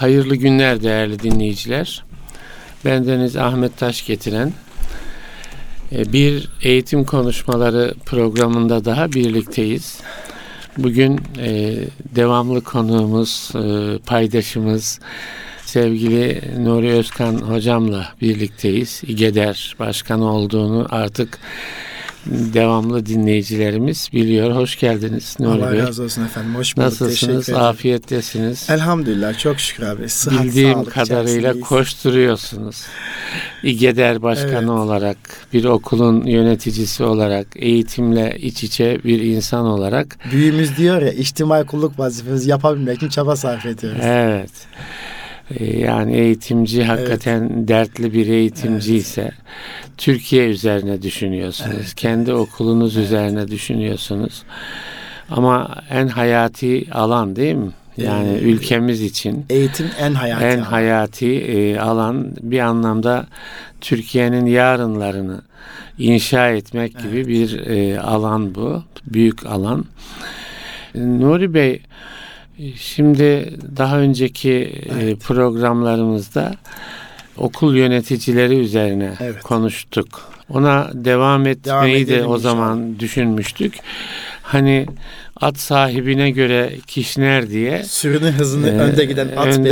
Hayırlı günler değerli dinleyiciler. Bendeniz Ahmet Taş getiren bir eğitim konuşmaları programında daha birlikteyiz. Bugün devamlı konuğumuz, paydaşımız sevgili Nuri Özkan hocamla birlikteyiz. İGEDER Başkanı olduğunu artık devamlı dinleyicilerimiz biliyor. Hoş geldiniz Nuri Bey. Allah razı olsun efendim. Hoş bulduk. Nasılsınız? Afiyettesiniz. Elhamdülillah. Çok şükür abi. Sıhhat, bildiğim kadarıyla koşturuyorsunuz. İGEDER Başkanı olarak, bir okulun yöneticisi olarak, eğitimle iç içe bir insan olarak. Büyüğümüz diyor ya, içtimai kulluk vazifemizi yapabilmek için çaba sarf ediyoruz. Evet. Yani eğitimci hakikaten dertli bir eğitimci ise Türkiye üzerine düşünüyorsunuz. Kendi okulunuz üzerine düşünüyorsunuz. Ama en hayati alan değil mi? Yani ülkemiz için eğitim en hayati alan, bir anlamda Türkiye'nin yarınlarını inşa etmek gibi bir alan bu. Büyük alan. Nuri Bey, şimdi daha önceki programlarımızda okul yöneticileri üzerine konuştuk. Ona devam etmeyi de o zaman düşünmüştük. Hani at sahibine göre kişner diye, sürünün hızını önde giden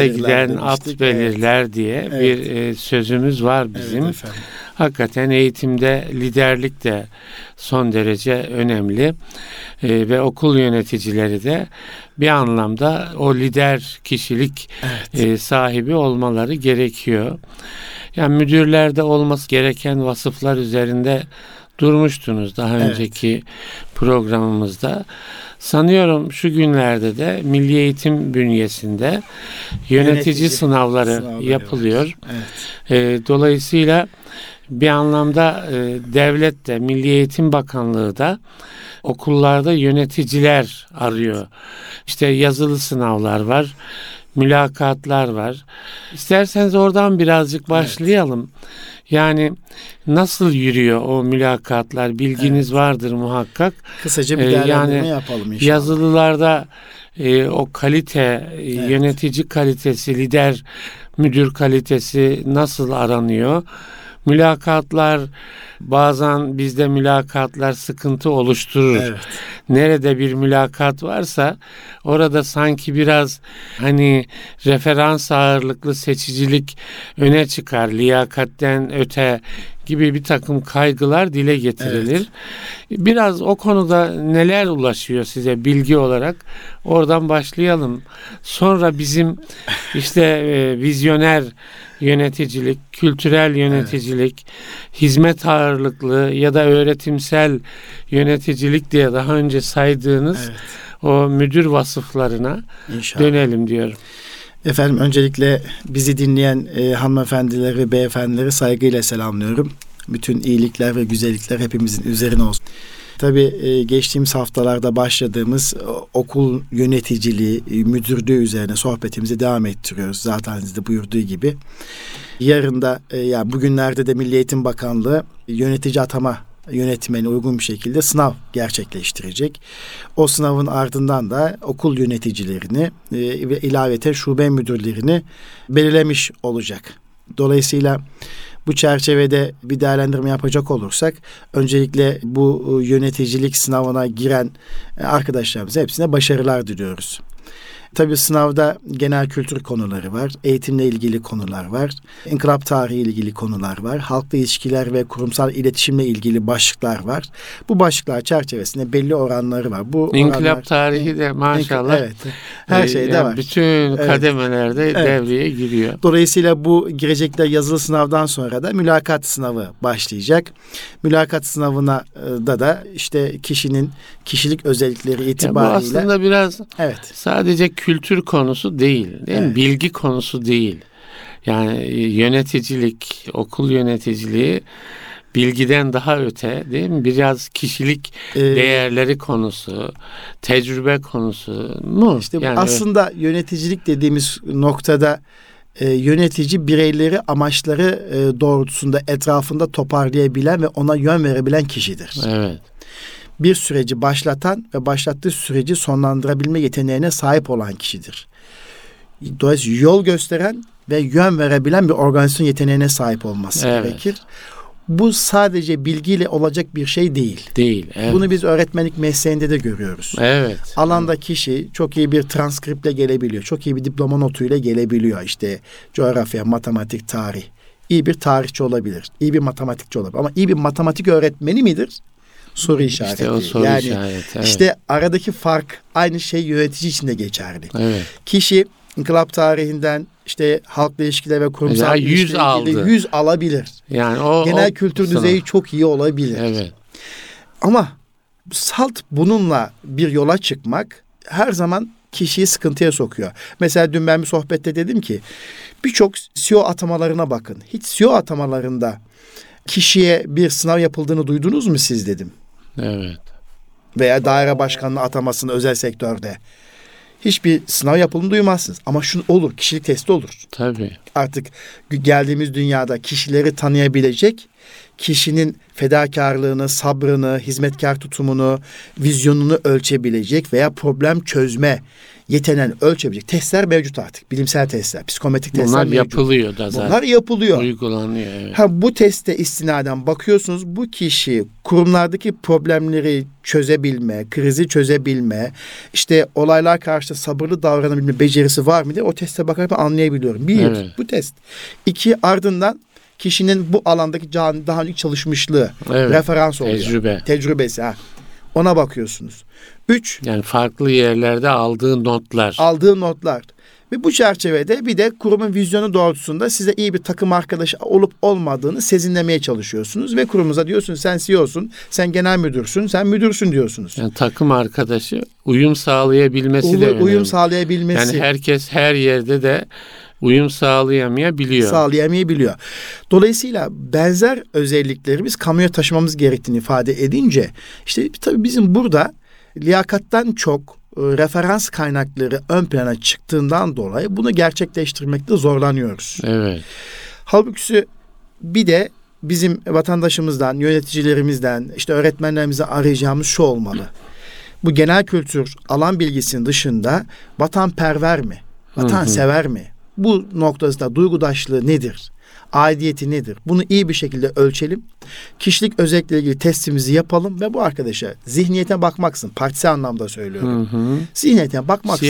at belirler diye bir sözümüz var bizim. Evet, hakikaten eğitimde liderlik de son derece önemli ve okul yöneticileri de bir anlamda o lider kişilik sahibi olmaları gerekiyor. Yani müdürlerde olması gereken vasıflar üzerinde durmuştunuz daha önceki programımızda. Sanıyorum şu günlerde de Milli Eğitim bünyesinde yönetici sınavları yapılıyor. Dolayısıyla bir anlamda devlet de, Milli Eğitim Bakanlığı da okullarda yöneticiler arıyor. İşte yazılı sınavlar var, mülakatlar var. İsterseniz oradan birazcık başlayalım. Yani nasıl yürüyor o mülakatlar? Bilginiz vardır muhakkak. Kısaca bir değerlendirme yapalım inşallah. Yazılılarda o kalite, yönetici kalitesi, lider, müdür kalitesi nasıl aranıyor? Mülakatlar, bazen bizde mülakatlar sıkıntı oluşturur. Nerede bir mülakat varsa orada sanki biraz hani referans ağırlıklı seçicilik öne çıkar, liyakatten öte gibi bir takım kaygılar dile getirilir. Biraz o konuda neler ulaşıyor size bilgi olarak, oradan başlayalım. Sonra bizim işte vizyoner yöneticilik, kültürel yöneticilik, hizmet ağırlıklı ya da öğretimsel yöneticilik diye daha önce saydığınız o müdür vasıflarına dönelim diyorum. Efendim, öncelikle bizi dinleyen hanımefendileri ve beyefendileri saygıyla selamlıyorum. Bütün iyilikler ve güzellikler hepimizin üzerine olsun. Tabii geçtiğimiz haftalarda başladığımız okul yöneticiliği, müdürlüğü üzerine sohbetimizi devam ettiriyoruz. Zaten siz de buyurduğu gibi. Yarın da bugünlerde de Milli Eğitim Bakanlığı yönetici atama yönetmeni uygun bir şekilde sınav gerçekleştirecek. O sınavın ardından da okul yöneticilerini ve ilaveten şube müdürlerini belirlemiş olacak. Dolayısıyla bu çerçevede bir değerlendirme yapacak olursak, öncelikle bu yöneticilik sınavına giren arkadaşlarımıza hepsine başarılar diliyoruz. Tabii sınavda genel kültür konuları var, eğitimle ilgili konular var, inkılap tarihi ile ilgili konular var, halkla ilişkiler ve kurumsal iletişimle ilgili başlıklar var. Bu başlıklar çerçevesinde belli oranları var. Bu İnkılap tarihi de maşallah her şeyde var. Bütün kademelerde devreye giriyor. Dolayısıyla bu girecekler yazılı sınavdan sonra da mülakat sınavı başlayacak. Mülakat sınavına da işte kişinin kişilik özellikleri itibariyle. Bu aslında biraz sadece kültür konusu değil mi? Bilgi konusu değil. Yani yöneticilik, okul yöneticiliği bilgiden daha öte değil mi? Biraz kişilik değerleri konusu, tecrübe konusu mu? İşte yani aslında yöneticilik dediğimiz noktada yönetici bireyleri amaçları doğrultusunda etrafında toparlayabilen ve ona yön verebilen kişidir. Bir süreci başlatan ve başlattığı süreci sonlandırabilme yeteneğine sahip olan kişidir. Dolayısıyla yol gösteren ve yön verebilen bir organizasyon yeteneğine sahip olması gerekir. Bu sadece bilgiyle olacak bir şey değil. Evet. Bunu biz öğretmenlik mesleğinde de görüyoruz. Evet. Alanda kişi çok iyi bir transkriptle gelebiliyor. Çok iyi bir diploma notuyla gelebiliyor. İşte coğrafya, matematik, tarih. İyi bir tarihçi olabilir. İyi bir matematikçi olabilir. Ama iyi bir matematik öğretmeni midir? Soru işareti. İşte o soru işareti. Evet. İşte aradaki fark aynı şey yönetici için de geçerli. Evet. Kişi inkılap tarihinden işte halkla ilişkiler ve kurumsal ilişkiler 100 alabilir. Yani genel kültür düzeyi çok iyi olabilir. Evet. Ama salt bununla bir yola çıkmak her zaman kişiyi sıkıntıya sokuyor. Mesela dün ben bir sohbette dedim ki birçok CEO atamalarına bakın. Hiç CEO atamalarında kişiye bir sınav yapıldığını duydunuz mu siz dedim. Evet. Veya daire başkanlığı atamasında özel sektörde. Hiçbir sınav yapıldığını duymazsınız. Ama şunu olur, kişilik testi olur. Tabii. Artık geldiğimiz dünyada kişileri tanıyabilecek, kişinin fedakarlığını, sabrını, hizmetkar tutumunu, vizyonunu ölçebilecek veya problem çözme yeteneğini ölçebilecek testler mevcut artık. Bilimsel testler, psikometrik testler Bunlar mevcut. yapılıyor da zaten. Bunlar yapılıyor. Uygulanıyor. Evet. Bu teste istinaden bakıyorsunuz, bu kişi kurumlardaki problemleri çözebilme, krizi çözebilme, işte olaylar karşısında sabırlı davranabilme becerisi var mı diye o teste bakarak ben anlayabiliyorum. Bir, bu test. İki, ardından kişinin bu alandaki daha önce çalışmışlığı, referans oluyor. Tecrübesi. Ona bakıyorsunuz. 3. Yani farklı yerlerde aldığı notlar. Ve bu çerçevede bir de kurumun vizyonu doğrultusunda size iyi bir takım arkadaşı olup olmadığını sezinlemeye çalışıyorsunuz. Ve kurumuza diyorsunuz sen CEO'sun, sen genel müdürsün, sen müdürsün diyorsunuz. Yani takım arkadaşı uyum sağlayabilmesi de önemli. Uyum sağlayabilmesi. Yani herkes her yerde de uyum sağlayamayabiliyor. Dolayısıyla benzer özellikleri biz kamuya taşımamız gerektiğini ifade edince işte tabii bizim burada liyakattan çok referans kaynakları ön plana çıktığından dolayı bunu gerçekleştirmekte zorlanıyoruz. Evet. Halbuki bir de bizim vatandaşımızdan, yöneticilerimizden, işte öğretmenlerimizden arayacağımız şu olmalı. Bu genel kültür alan bilgisinin dışında vatanperver mi? Vatansever mi? Bu noktasında duygudaşlığı nedir? Aidiyeti nedir? Bunu iyi bir şekilde ölçelim. Kişilik özellikleriyle ilgili testimizi yapalım ve bu arkadaşa zihniyetine bakmaksızın, partisi anlamda söylüyorum. Zihniyetine bakmaksızın,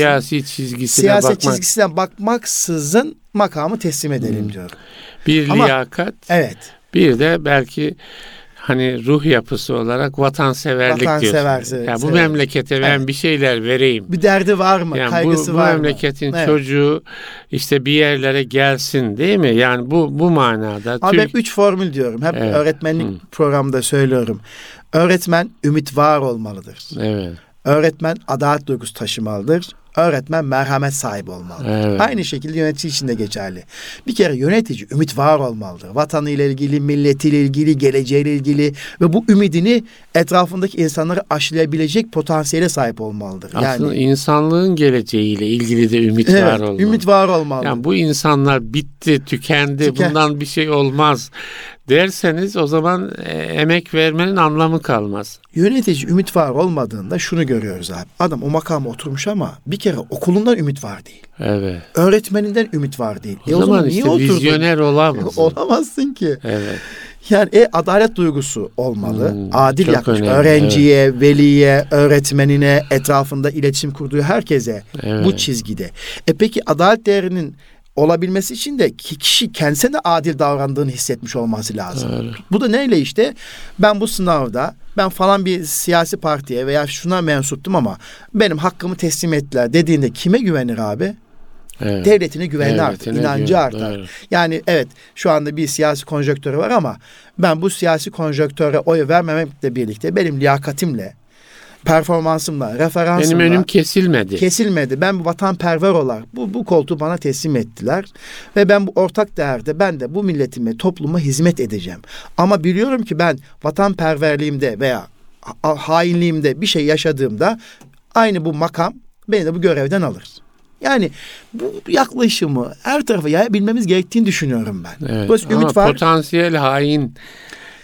siyaset çizgisine bakmaksızın makamı teslim edelim diyorum. Bir liyakat. Evet. Bir de belki hani ruh yapısı olarak vatanseverlik diyorsun. Yani bu memlekete ben bir şeyler vereyim. Bir derdi var mı? Yani kaygısı bu var mı? Bu memleketin çocuğu işte bir yerlere gelsin değil mi? Yani bu manada. Abi ben 3 formül diyorum. Hep öğretmenlik programda söylüyorum. Öğretmen ümit var olmalıdır. Evet. Öğretmen adalet duygusu taşımalıdır. Öğretmen merhamet sahibi olmalıdır. Evet. Aynı şekilde yönetici için de geçerli. Bir kere yönetici ümit var olmalıdır. Vatanıyla ilgili, milletiyle ilgili, geleceğiyle ilgili ve bu ümidini etrafındaki insanları aşılayabilecek potansiyele sahip olmalıdır. Aslında insanlığın geleceğiyle ilgili de ümit var olmalı. Ümit var olmalı. Yani bu insanlar bitti, tükendi, bundan bir şey olmaz derseniz o zaman emek vermenin anlamı kalmaz. Yönetici ümit var olmadığında şunu görüyoruz abi. Adam o makama oturmuş ama bir kere okulundan ümit var değil. Evet. Öğretmeninden ümit var değil. O zaman niye işte vizyoner olamazsın. Olamazsın ki. Evet. Yani adalet duygusu olmalı. Adil yaklaşım. Öğrenciye, veliye, öğretmenine, etrafında iletişim kurduğu herkese bu çizgide. Peki adalet değerinin olabilmesi için de kişi kendisine de adil davrandığını hissetmiş olması lazım. Evet. Bu da neyle işte? Ben bu sınavda falan bir siyasi partiye veya şuna mensuptum ama benim hakkımı teslim ettiler dediğinde kime güvenir abi? Evet. Devletine güveni artar, inancı artar. Evet. Yani şu anda bir siyasi konjonktürü var ama ben bu siyasi konjönktöre oy vermemekle birlikte benim liyakatimle, performansımla, referansımla benim önüm kesilmedi. Ben bu vatanperver olarak bu koltuğu bana teslim ettiler ve ben bu ortak değerde ben de bu milletime, topluma hizmet edeceğim. Ama biliyorum ki ben vatanperverliğimde veya hainliğimde bir şey yaşadığımda aynı bu makam beni de bu görevden alır. Yani bu yaklaşımı her tarafa yayabilmemiz gerektiğini düşünüyorum ben. Evet. Ama ümit var. Potansiyel hain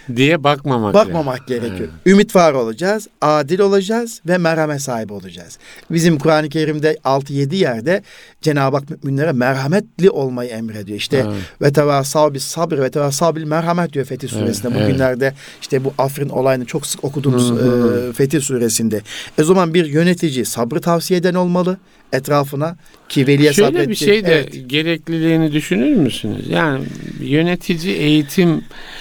diye bakmamak gerekiyor. Evet. Ümit var olacağız, adil olacağız ve merhamet sahibi olacağız. Bizim Kur'an-ı Kerim'de 6-7 yerde Cenab-ı Hak müminlere merhametli olmayı emrediyor. İşte ve tevasav bis sabr ve tevasav bil merhamet diyor Fetih Suresi'nde. Bugünlerde işte bu Afrin olayını çok sık okuduğumuz Fetih Suresinde. O zaman bir yönetici sabrı tavsiye eden olmalı etrafına ki veliye sabrettiği. Şöyle bir şey de gerekliliğini düşünür müsünüz? Yani yönetici eğitim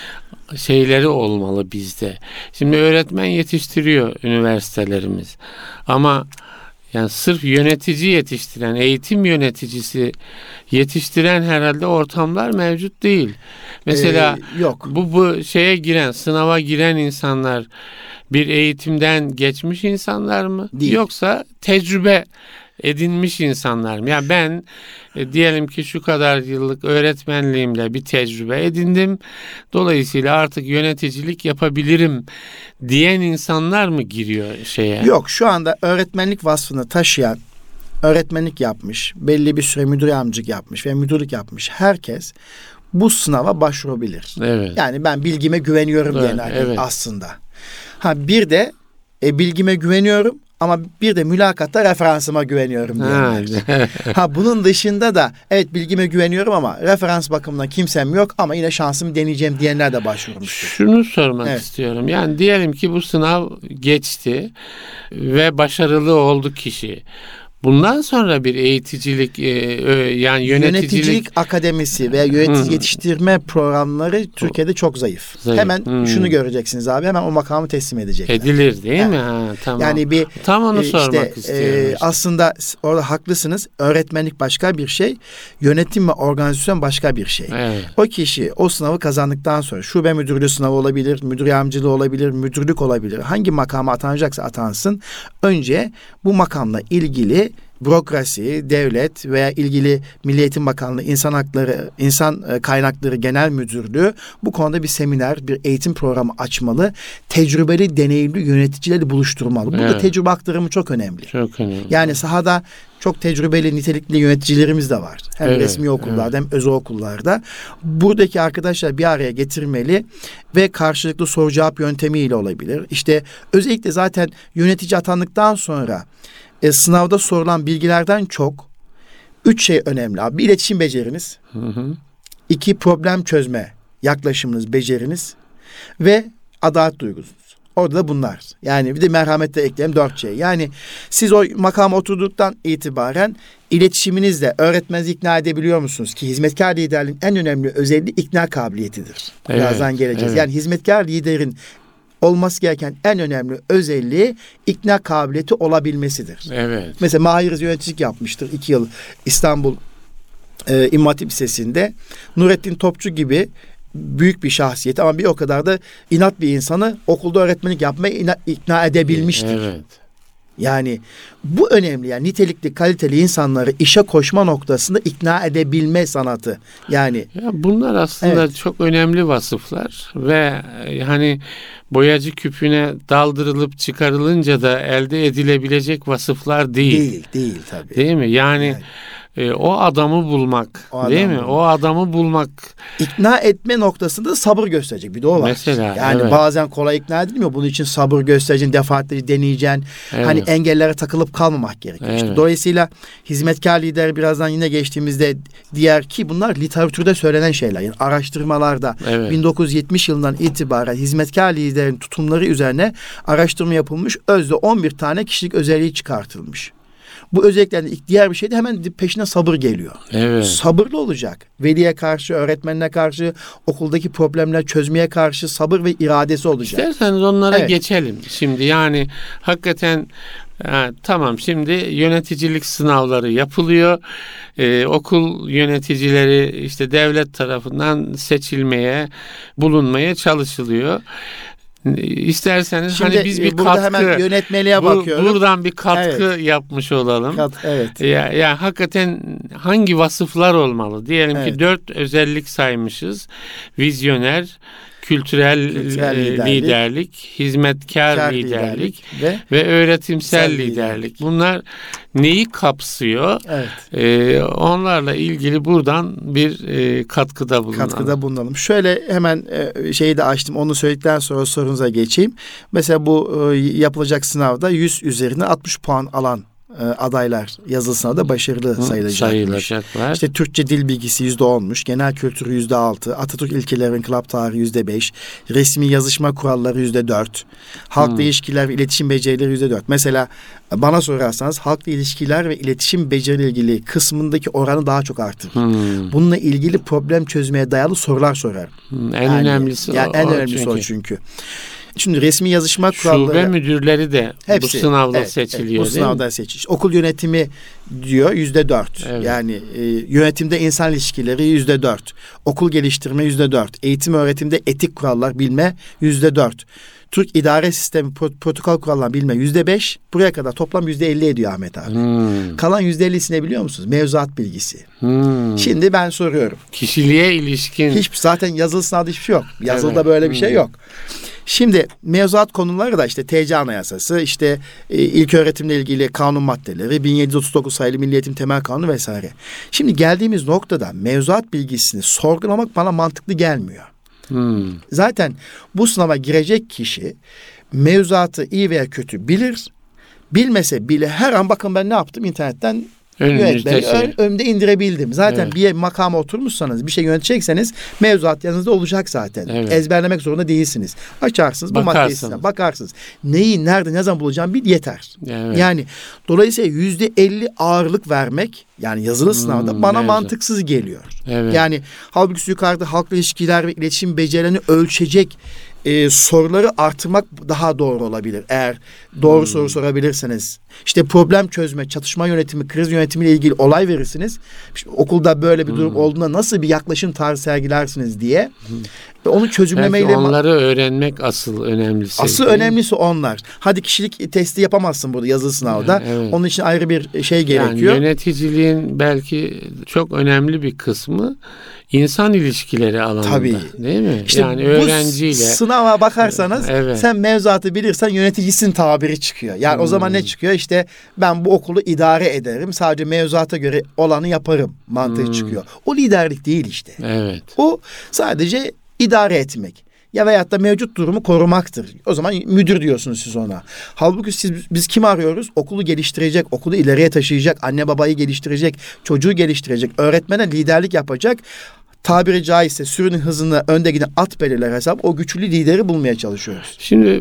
şeyleri olmalı bizde. Şimdi öğretmen yetiştiriyor üniversitelerimiz. Ama yani sırf yönetici yetiştiren, eğitim yöneticisi yetiştiren herhalde ortamlar mevcut değil. Mesela yok. Bu şeye giren, sınava giren insanlar bir eğitimden geçmiş insanlar mı? Değil. Yoksa tecrübe edinmiş insanlar mı? Yani ben diyelim ki şu kadar yıllık öğretmenliğimle bir tecrübe edindim. Dolayısıyla artık yöneticilik yapabilirim diyen insanlar mı giriyor şeye? Yok, şu anda öğretmenlik vasfını taşıyan, öğretmenlik yapmış, belli bir süre müdür yardımcılık yapmış ve müdürlük yapmış herkes bu sınava başvurabilir. Evet. Yani ben bilgime güveniyorum diyen aslında. Bir de bilgime güveniyorum ama bir de mülakatta referansıma güveniyorum diyenler. Bunun dışında da evet bilgime güveniyorum ama referans bakımından kimsem yok ama yine şansımı deneyeceğim diyenler de başvurmuştur. Şunu sormak istiyorum. Yani diyelim ki bu sınav geçti ve başarılı oldu kişi. Bundan sonra bir eğiticilik yani yöneticilik akademisi veya yönetici yetiştirme programları Türkiye'de çok zayıf. Hemen şunu göreceksiniz abi, hemen o makamı teslim edecekler. Edilir değil mi? Tamam. Yani tam onu sormak istiyorum. Aslında orada haklısınız. Öğretmenlik başka bir şey, yönetim ve organizasyon başka bir şey. Evet. O kişi o sınavı kazandıktan sonra şube müdürlüğü sınavı olabilir, müdür yardımcılığı olabilir, müdürlük olabilir. Hangi makama atanacaksa atansın. Önce bu makamla ilgili bürokrasi, devlet veya ilgili Milli Eğitim Bakanlığı, İnsan Kaynakları Genel Müdürlüğü bu konuda bir seminer, bir eğitim programı açmalı. Tecrübeli, deneyimli yöneticileri buluşturmalı. Burada tecrübe aktarımı çok önemli. Çok önemli. Yani sahada çok tecrübeli, nitelikli yöneticilerimiz de var. Hem resmi okullarda hem özel okullarda. Buradaki arkadaşlar bir araya getirmeli ve karşılıklı soru cevap yöntemiyle olabilir. İşte özellikle zaten yönetici atandıktan sonra sınavda sorulan bilgilerden çok 3 şey önemli abi. Bir, iletişim beceriniz. 2, problem çözme yaklaşımınız, beceriniz ve adalet duygusunuz. Orada da bunlar. Yani bir de merhametle ekleyelim 4 şey. Yani siz o makama oturduktan itibaren iletişiminizle öğretmenizi ikna edebiliyor musunuz? Ki hizmetkar liderliğin en önemli özelliği ikna kabiliyetidir. Birazdan geleceğiz. Yani hizmetkar liderin olması gereken en önemli özelliği ikna kabiliyeti olabilmesidir. Evet. Mesela Mahir yöneticilik yapmıştır 2 yıl İstanbul İmam Hatip Lisesi'nde. Nurettin Topçu gibi büyük bir şahsiyet ama bir o kadar da inat bir insanı okulda öğretmenlik yapmaya ikna edebilmiştir. Evet. Yani bu önemli, yani nitelikli, kaliteli insanları işe koşma noktasında ikna edebilme sanatı. Yani bunlar aslında çok önemli vasıflar ve hani boyacı küpüne daldırılıp çıkarılınca da elde edilebilecek vasıflar değil. Değil tabii. Değil mi? Yani o adamı bulmak, değil mi? O adamı bulmak. İkna etme noktasında sabır gösterecek. Bir de o var. Mesela. Yani bazen kolay ikna edilmiyor. Bunun için sabır göstereceksin, defaatleri deneyeceksin. Hani engellere takılıp kalmamak gerekiyor. İşte dolayısıyla hizmetkar lider birazdan yine geçtiğimizde diğer ki bunlar literatürde söylenen şeyler. Yani araştırmalarda 1970 yılından itibaren hizmetkar liderin tutumları üzerine araştırma yapılmış. Özde 11 tane kişilik özelliği çıkartılmış. Bu özelliklerden diğer bir şey de hemen peşine sabır geliyor. Evet. Sabırlı olacak. Veliye karşı, öğretmenine karşı, okuldaki problemler çözmeye karşı sabır ve iradesi olacak. İsterseniz onlara geçelim. Şimdi yani hakikaten tamam, şimdi yöneticilik sınavları yapılıyor. Okul yöneticileri işte devlet tarafından bulunmaya çalışılıyor. İsterseniz şimdi, hani biz bir burada katkı, hemen yönetmeliğe bakıyorum. Buradan bir katkı yapmış olalım. Evet. Yani hakikaten hangi vasıflar olmalı? Diyelim ki 4 özellik saymışız. Vizyoner, kültürel liderlik, hizmetkar liderlik ve öğretimsel liderlik. Bunlar neyi kapsıyor? Evet. Onlarla ilgili buradan bir katkıda bulunalım. Şöyle hemen şeyi de açtım. Onu söyledikten sonra sorunuza geçeyim. Mesela bu yapılacak sınavda 100 üzerine 60 puan alan adaylar yazılı sınavda başarılı sayılacaklar. İşte Türkçe dil bilgisi %10'muş, genel kültürü %6, Atatürk ilkeleri ve inkılap tarihi %5, resmi yazışma kuralları %4, halkla ilişkiler ve iletişim becerileri %4. Mesela bana sorarsanız halkla ilişkiler ve iletişim becerileri ilgili kısmındaki oranı daha çok artırır. Bununla ilgili problem çözmeye dayalı sorular sorar. En önemlisi o çünkü. Şimdi resmi yazışma kuralları... Şube müdürleri de bu sınavda seçiliyor. Bu sınavda seçiliyor. Okul yönetimi diyor %4. Evet. Yani yönetimde insan ilişkileri %4. Okul geliştirme %4. Eğitim öğretimde etik kurallar bilme %4. Türk idare sistemi protokol kurallar bilme %5. Buraya kadar toplam %50 ediyor Ahmet abi. Kalan %50'sini biliyor musunuz? Mevzuat bilgisi. Şimdi ben soruyorum. Kişiliğe ilişkin. Zaten yazılı sınavda hiçbir şey yok. Yazılıda böyle bir şey yok. Şimdi mevzuat konuları da işte TC Anayasası, işte ilk öğretimle ilgili kanun maddeleri, 1739 sayılı Milli Eğitim Temel Kanunu vesaire. Şimdi geldiğimiz noktada mevzuat bilgisini sorgulamak bana mantıklı gelmiyor. Zaten bu sınava girecek kişi mevzuatı iyi veya kötü bilir. Bilmese bile her an bakın ben ne yaptım internetten önümde indirebildim. Zaten bir makama oturmuşsanız, bir şey yönetecekseniz mevzuat yanınızda olacak zaten. Evet. Ezberlemek zorunda değilsiniz. Açarsınız, bu maddeyi bakarsınız. Neyi, nerede, ne zaman bulacağım bil yeter. Evet. Yani dolayısıyla %50 ağırlık vermek, yani yazılı sınavda bana mantıksız geliyor. Evet. Yani halbuki yukarıda halkla ilişkiler ve iletişim becerilerini ölçecek soruları artırmak daha doğru olabilir. Eğer doğru soru sorabilirseniz. İşte problem çözme, çatışma yönetimi, kriz yönetimiyle ilgili olay verirsiniz. İşte okulda böyle bir durum olduğunda nasıl bir yaklaşım tarzı sergilersiniz diye. Ve onu çözümlemeyle... Belki onları öğrenmek asıl önemlisi. Asıl önemlisi onlar. Hadi kişilik testi yapamazsın burada yazılı sınavda. Evet. Onun için ayrı bir şey gerekiyor. Yani yöneticiliğin belki çok önemli bir kısmı insan ilişkileri alanında. Tabii. Değil mi? İşte yani öğrenciyle. Sınava bakarsanız sen mevzuatı bilirsen yöneticisin tabiri çıkıyor. Yani o zaman ne çıkıyor? İşte ben bu okulu idare ederim. Sadece mevzuata göre olanı yaparım mantığı çıkıyor. O liderlik değil işte. Evet. O sadece idare etmek. Ya veyahut da mevcut durumu korumaktır. O zaman müdür diyorsunuz siz ona. Halbuki biz kimi arıyoruz? Okulu geliştirecek, okulu ileriye taşıyacak, anne babayı geliştirecek, çocuğu geliştirecek, öğretmene liderlik yapacak. Tabiri caizse sürünün hızını önde giden at belirler hesap. O güçlü lideri bulmaya çalışıyoruz. Şimdi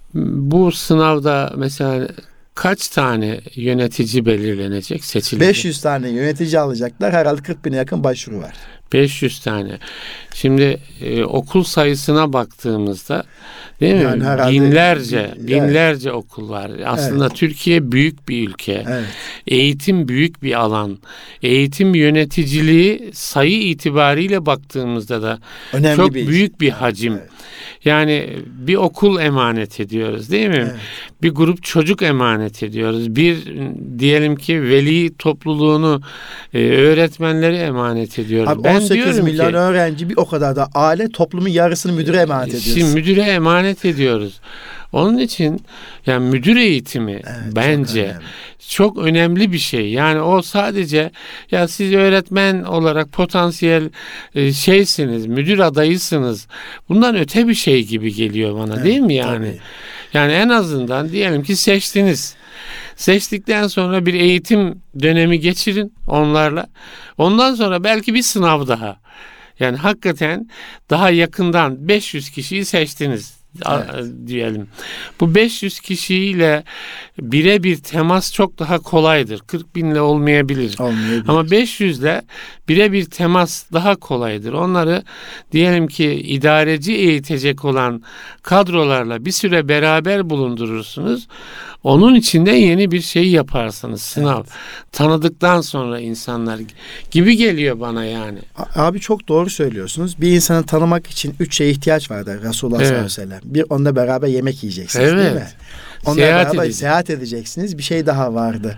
bu sınavda mesela kaç tane yönetici belirlenecek, seçilecek? 500 tane yönetici alacaklar. Herhalde 40.000'e yakın başvuru var. 500 tane. Şimdi okul sayısına baktığımızda değil mi? Yani binlerce okul var. Aslında Türkiye büyük bir ülke. Evet. Eğitim büyük bir alan. Eğitim yöneticiliği sayı itibariyle baktığımızda da önemli çok büyük bir hacim. Evet. Yani bir okul emanet ediyoruz değil mi? Evet. Bir grup çocuk emanet ediyoruz. Bir diyelim ki veli topluluğunu, öğretmenleri emanet ediyoruz. Abi, 18 milyon öğrenci, bir o kadar da aile, toplumun yarısını müdüre emanet ediyoruz. Şimdi müdüre emanet ediyoruz. Onun için yani müdür eğitimi bence çok önemli bir şey. Yani o sadece ya siz öğretmen olarak potansiyel şeysiniz, müdür adayısınız. Bundan öte bir şey gibi geliyor bana, değil mi yani? Tabii. Yani en azından diyelim ki seçtiniz. Seçtikten sonra bir eğitim dönemi geçirin onlarla. Ondan sonra belki bir sınav daha. Yani hakikaten daha yakından 500 kişiyi seçtiniz. Diyelim. Bu 500 kişiyle birebir temas çok daha kolaydır. 40.000'le olmayabilir. Ama 500'le birebir temas daha kolaydır. Onları diyelim ki idareci eğitecek olan kadrolarla bir süre beraber bulundurursunuz. Onun içinde yeni bir şey yaparsınız. Sınav. Evet. Tanıdıktan sonra insanlar gibi geliyor bana yani. Abi çok doğru söylüyorsunuz. Bir insanı tanımak için 3 şeye ihtiyaç vardır Resulullah sallallahu aleyhi ve sellem. Bir, onunla beraber yemek yiyeceksiniz değil mi? Onunla beraber seyahat edeceksiniz. Bir şey daha vardı.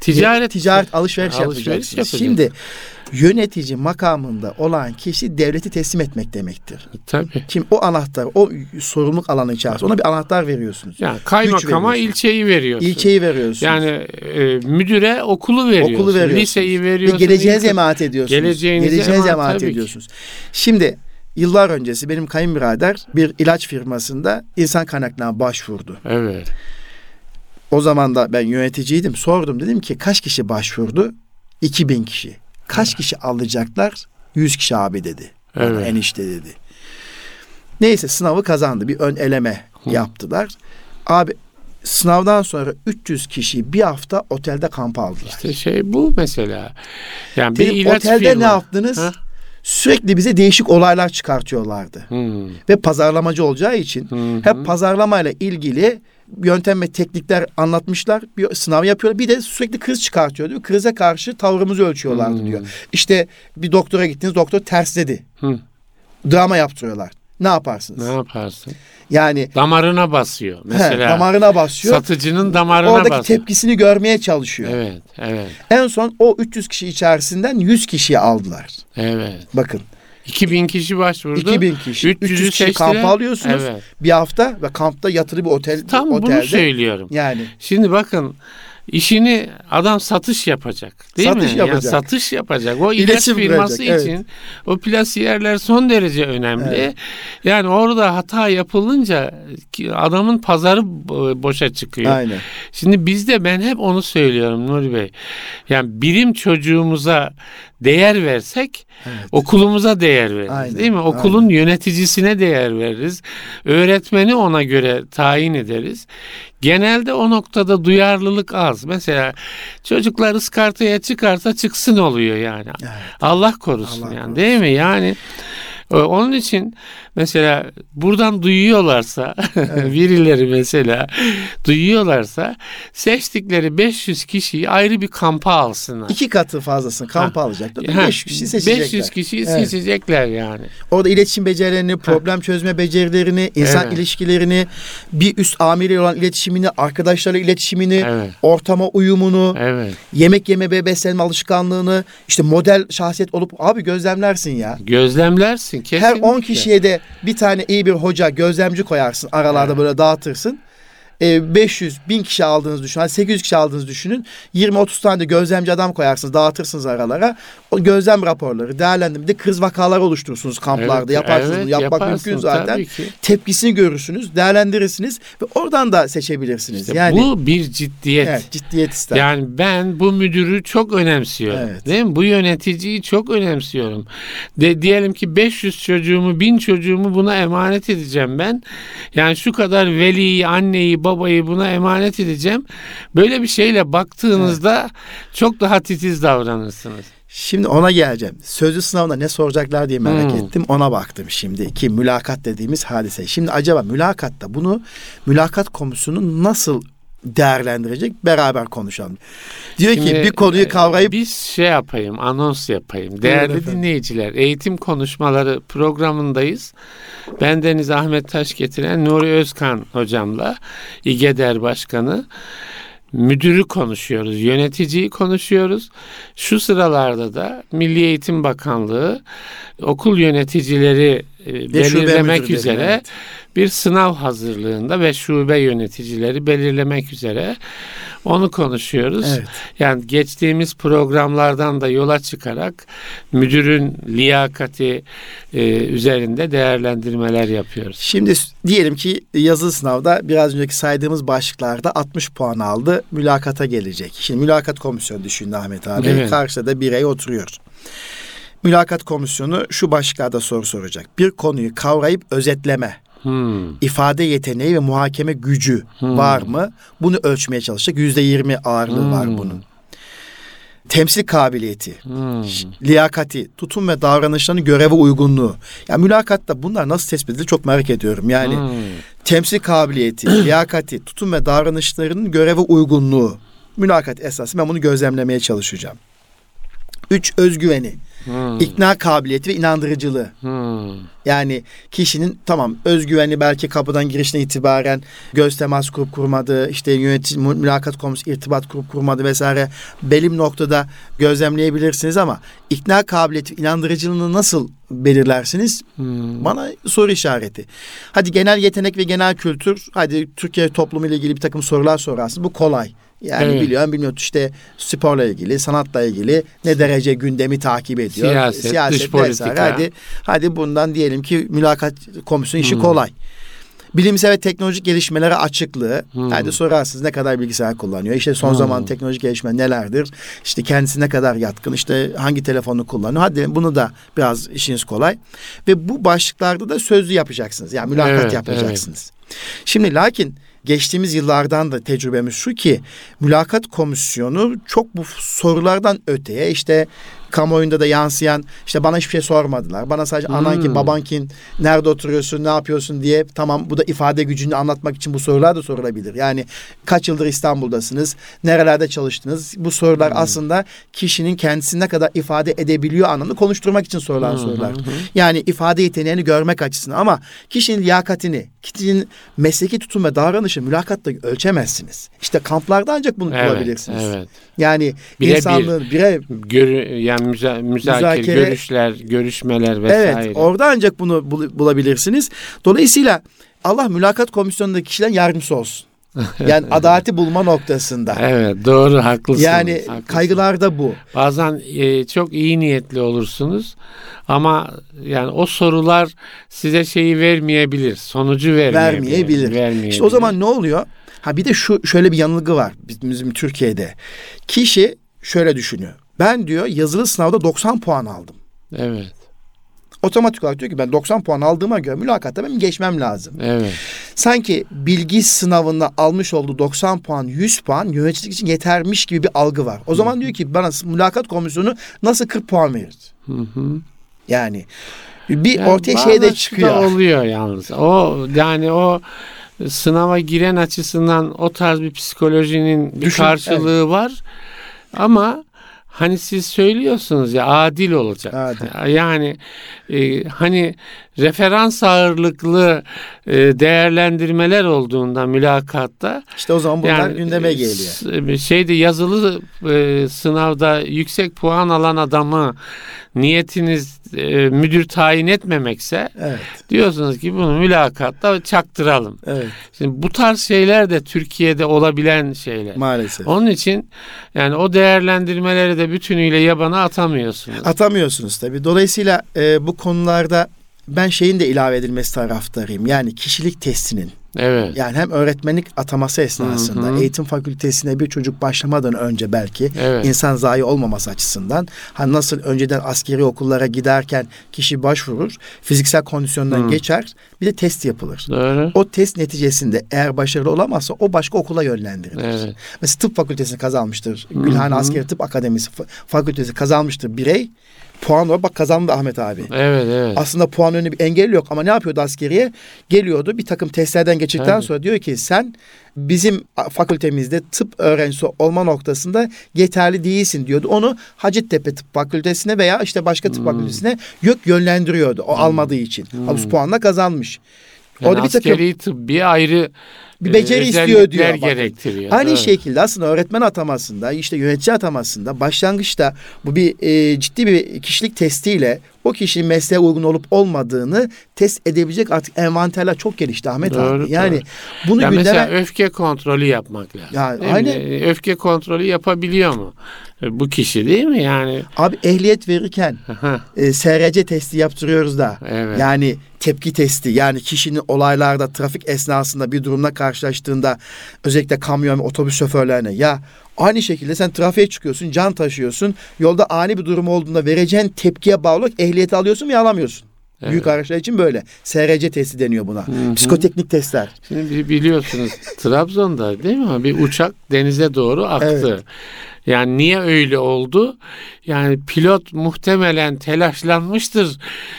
Ticaret alışveriş yapacaksınız. Şimdi yönetici makamında olan kişi devleti teslim etmek demektir. Tabii. Şimdi o anahtar, o sorumluluk alanı içerisinde ona bir anahtar veriyorsunuz. Yani kaymakama ilçeyi veriyorsunuz. İlçeyi veriyorsunuz. Yani müdüre okulu veriyorsunuz. Liseyi veriyorsunuz. Ve geleceğinize emanet ediyorsunuz. Geleceğinize emanet ediyorsunuz. Şimdi yıllar öncesi benim kayınbirader bir ilaç firmasında insan kaynaklarına başvurdu. Evet. O zaman da ben yöneticiydim. Sordum, dedim ki kaç kişi başvurdu? 2000 kişi. Kaç kişi alacaklar? 100 kişi abi dedi. Evet. Enişte dedi. Neyse sınavı kazandı. Bir ön eleme yaptılar. Abi sınavdan sonra 300 kişi bir hafta otelde kampa aldılar. İşte bu mesela. Yani dedim, bir ilaç otelde firma. ne yaptınız? Sürekli bize değişik olaylar çıkartıyorlardı. Ve pazarlamacı olacağı için hep pazarlamayla ilgili yöntem ve teknikler anlatmışlar. Bir sınav yapıyorlar. Bir de sürekli kriz çıkartıyor diyor. Krize karşı tavrımızı ölçüyorlardı diyor. İşte bir doktora gittiniz, doktor tersledi. Drama yaptırıyorlar. Ne yaparsınız? Ne yaparsın? Yani damarına basıyor. Mesela damarına basıyor. Satıcının damarına oradaki basıyor. tepkisini görmeye çalışıyor. Evet, evet. En son o 300 kişi içerisinden 100 kişiyi aldılar. Evet. Bakın. 2000 kişi başvurdu. 2000 kişi. 300 kişi kampa alıyorsunuz. Evet. Bir hafta ve kampta yatılı bir otelde. Tam bunu söylüyorum. Yani. Şimdi bakın, işini adam satış yapacak. Değil satış mi? Yapacak. Yani satış yapacak. O ilaç firması için o plasiyerler son derece önemli. Evet. Yani orada hata yapılınca adamın pazarı boşa çıkıyor. Aynen. Şimdi bizde ben hep onu söylüyorum Nuri Bey. Yani birim çocuğumuza değer versek okulumuza değer veririz. Aynen. Değil mi? Okulun yöneticisine değer veririz. Öğretmeni ona göre tayin ederiz. Genelde o noktada duyarlılık az. Mesela çocuklar ıskartaya çıkarsa çıksın oluyor yani. Evet. Allah korusun Allah yani korusun. Değil mi? Yani onun için mesela buradan duyuyorlarsa birileri mesela duyuyorlarsa seçtikleri 500 kişiyi ayrı bir kampa alsınlar. 2 katı fazlasını kampa alacaklar. 500 kişi seçecekler. 500 kişiyi seçecekler yani. Orada iletişim becerilerini, problem çözme becerilerini, insan ilişkilerini, bir üst amiriyle olan iletişimini, arkadaşlarla iletişimini, ortama uyumunu, yemek yeme ve beslenme alışkanlığını, işte model şahsiyet olup abi gözlemlersin ya. Gözlemlersin kesinlikle. Her 10 kişiye de bir tane iyi bir hoca, gözlemci koyarsın. Aralarda böyle dağıtırsın. 500, 1000 kişi aldığınızı düşünün. 800 kişi aldığınızı düşünün. 20-30 tane de gözlemci adam koyarsınız. Dağıtırsınız aralara. O gözlem raporları değerlendirmede kriz vakaları oluşturursunuz kamplarda. Yaparsınız. Yapmak mümkün zaten. Tepkisini görürsünüz. Değerlendirirsiniz. Ve oradan da seçebilirsiniz. İşte yani bu bir ciddiyet. Evet, ciddiyet ister. Yani ben bu müdürü çok önemsiyorum. Evet. Değil mi? Bu yöneticiyi çok önemsiyorum. Diyelim ki 500 çocuğumu, 1000 çocuğumu buna emanet edeceğim ben. Yani şu kadar veliyi, anneyi, babayı buna emanet edeceğim. Böyle bir şeyle baktığınızda çok daha titiz davranırsınız. Şimdi ona geleceğim. Sözlü sınavında ne soracaklar diye merak ettim. Ona baktım şimdi. Ki mülakat dediğimiz hadise. Şimdi acaba mülakatta bunu mülakat komisyonu nasıl değerlendirecek? Beraber konuşalım. Diyor şimdi, ki bir konuyu kavrayıp biz anons yapayım. Değerli dinleyiciler, eğitim konuşmaları programındayız. Ben Deniz Ahmet Taş getiren Nuri Özkan hocamla İGEDER Başkanı müdürü konuşuyoruz, yöneticiyi konuşuyoruz. Şu sıralarda da Milli Eğitim Bakanlığı okul yöneticileri belirlemek üzere bir sınav hazırlığında ve şube yöneticileri belirlemek üzere onu konuşuyoruz. Evet. Yani geçtiğimiz programlardan da yola çıkarak müdürün liyakati üzerinde değerlendirmeler yapıyoruz. Şimdi diyelim ki yazılı sınavda biraz önceki saydığımız başlıklarda 60 puan aldı. Mülakata gelecek. Şimdi mülakat komisyonu düşündü Ahmet abi. Evet. Karşıda da birey oturuyor. Mülakat komisyonu şu başlıklarda soru soracak. Bir konuyu kavrayıp özetleme, ifade yeteneği ve muhakeme gücü var mı? Bunu ölçmeye çalışacak. %20 ağırlığı var bunun. Temsil kabiliyeti, liyakati, tutum ve davranışlarının göreve uygunluğu. Yani mülakatta bunlar nasıl tespit edilir çok merak ediyorum. Yani temsil kabiliyeti, liyakati, tutum ve davranışlarının göreve uygunluğu. Mülakat esası ben bunu gözlemlemeye çalışacağım. 3 özgüveni. İkna kabiliyeti ve inandırıcılığı. Yani kişinin tamam özgüveni belki kapıdan girişine itibaren göz temas kurup kurmadığı, işte yönetici mülakat konusu irtibat kurup kurmadığı vesaire belli bir noktada gözlemleyebilirsiniz ama ikna kabiliyeti, inandırıcılığını nasıl belirlersiniz? Bana soru işareti. Hadi genel yetenek ve genel kültür, hadi Türkiye toplumu ile ilgili bir takım sorular sorarsınız. Bu kolay. Yani biliyorum bilmiyorum işte sporla ilgili, sanatla ilgili ne derece gündemi takip ediyor. Siyaset dış politika. Hadi bundan diyelim ki mülakat komisyonu işi kolay. Bilimsel ve teknolojik gelişmelere açıklığı. Hadi sorarsınız ne kadar bilgisayar kullanıyor. İşte son zaman teknolojik gelişme nelerdir? İşte kendisi ne kadar yatkın? İşte hangi telefonu kullanıyor? Hadi bunu da biraz işiniz kolay. Ve bu başlıklarda da sözlü yapacaksınız. Yani mülakat yapacaksınız. Şimdi lakin geçtiğimiz yıllardan da tecrübemiz şu ki mülakat komisyonu çok bu sorulardan öteye işte kamuoyunda da yansıyan işte bana hiçbir şey sormadılar. Bana sadece anan kim, baban kim, nerede oturuyorsun, ne yapıyorsun diye tamam bu da ifade gücünü anlatmak için bu sorular da sorulabilir. Yani kaç yıldır İstanbul'dasınız, nerelerde çalıştınız? Bu sorular aslında kişinin kendisini ne kadar ifade edebiliyor anlamında konuşturmak için sorulan sorular. Yani ifade yeteneğini görmek açısından ama kişinin liyakatini, kişinin mesleki tutum ve davranışı mülakatta ölçemezsiniz. İşte kamplarda ancak bunu bulabilirsiniz. Evet. Yani insanlığın yani müzakere, görüşler, görüşmeler vesaire. Evet, orada ancak bunu bulabilirsiniz. Dolayısıyla Allah mülakat komisyonundaki kişilerin yardımcısı olsun. Yani adaleti bulma noktasında. Evet, doğru, haklısınız. Yani kaygılar da bu. Bazen çok iyi niyetli olursunuz ama yani o sorular size şeyi vermeyebilir, sonucu vermeyebilir. İşte o zaman ne oluyor? Bir de şöyle bir yanılgı var bizim Türkiye'de. Kişi şöyle düşünüyor. Ben diyor yazılı sınavda 90 puan aldım. Evet. Otomatik olarak diyor ki ben 90 puan aldığıma göre mülakatta benim geçmem lazım. Evet. Sanki bilgi sınavında almış olduğu 90 puan, 100 puan yöneticilik için yetermiş gibi bir algı var. O zaman diyor ki bana mülakat komisyonu nasıl 40 puan verir? Yani ortaya şey de çıkıyor. Oluyor yalnız. O sınava giren açısından o tarz bir psikolojinin bir karşılığı var. Ama hani siz söylüyorsunuz ya adil olacak. Yani hani referans ağırlıklı değerlendirmeler olduğunda mülakatta işte o zaman bunlar gündeme geliyor. Yazılı sınavda yüksek puan alan adamı niyetiniz müdür tayin etmemekse diyorsunuz ki bunu mülakatta çaktıralım. Evet. Şimdi bu tarz şeyler de Türkiye'de olabilen şeyler. Maalesef. Onun için yani o değerlendirmeleri de bütünüyle yabana atamıyorsunuz. Atamıyorsunuz tabii. Dolayısıyla bu konularda ben şeyin de ilave edilmesi taraftarıyım. Yani kişilik testinin. Evet. Yani hem öğretmenlik ataması esnasında eğitim fakültesine bir çocuk başlamadan önce belki insan zayi olmaması açısından nasıl önceden askeri okullara giderken kişi başvurur, fiziksel kondisyondan geçer, bir de test yapılır. Doğru. O test neticesinde eğer başarılı olamazsa o başka okula yönlendirilir. Evet. Mesela tıp fakültesini kazanmıştır. Gülhane Askeri Tıp Akademisi fakültesi kazanmıştır birey. Puan var. Bak kazandı Ahmet abi. Evet. Aslında puan önünde bir engel yok ama ne yapıyordu askeriye? Geliyordu bir takım testlerden geçtikten sonra diyor ki sen bizim fakültemizde tıp öğrencisi olma noktasında yeterli değilsin diyordu. Onu Hacettepe Tıp Fakültesine veya işte başka tıp fakültesine yönlendiriyordu o almadığı için. Ama bu puanla kazanmış. Yani orada askeri tıbbi ayrı bir beceri istiyor diyor. Gerektiriyor. Aynı şekilde aslında öğretmen atamasında, işte yönetici atamasında başlangıçta bu bir ciddi bir kişilik testiyle o kişinin mesleğe uygun olup olmadığını test edebilecek artık envanterler çok gelişti Ahmet abi. Yani bunu gündeme... Mesela öfke kontrolü yapmak lazım. Öfke kontrolü yapabiliyor mu bu kişi, değil mi yani? Abi ehliyet verirken SRC testi yaptırıyoruz da. Evet. Yani tepki testi, yani kişinin olaylarda trafik esnasında bir durumla karşılaştığında özellikle kamyon ve otobüs şoförlerine aynı şekilde sen trafiğe çıkıyorsun, can taşıyorsun. Yolda ani bir durum olduğunda vereceğin tepkiye bağlı olarak ehliyeti alıyorsun veya alamıyorsun. Evet. Büyük araçlar için böyle. SRC testi deniyor buna. Psikoteknik testler. Şimdi biliyorsunuz Trabzon'da değil mi? Bir uçak denize doğru aktı. Evet. Yani niye öyle oldu? Yani pilot muhtemelen telaşlanmıştır.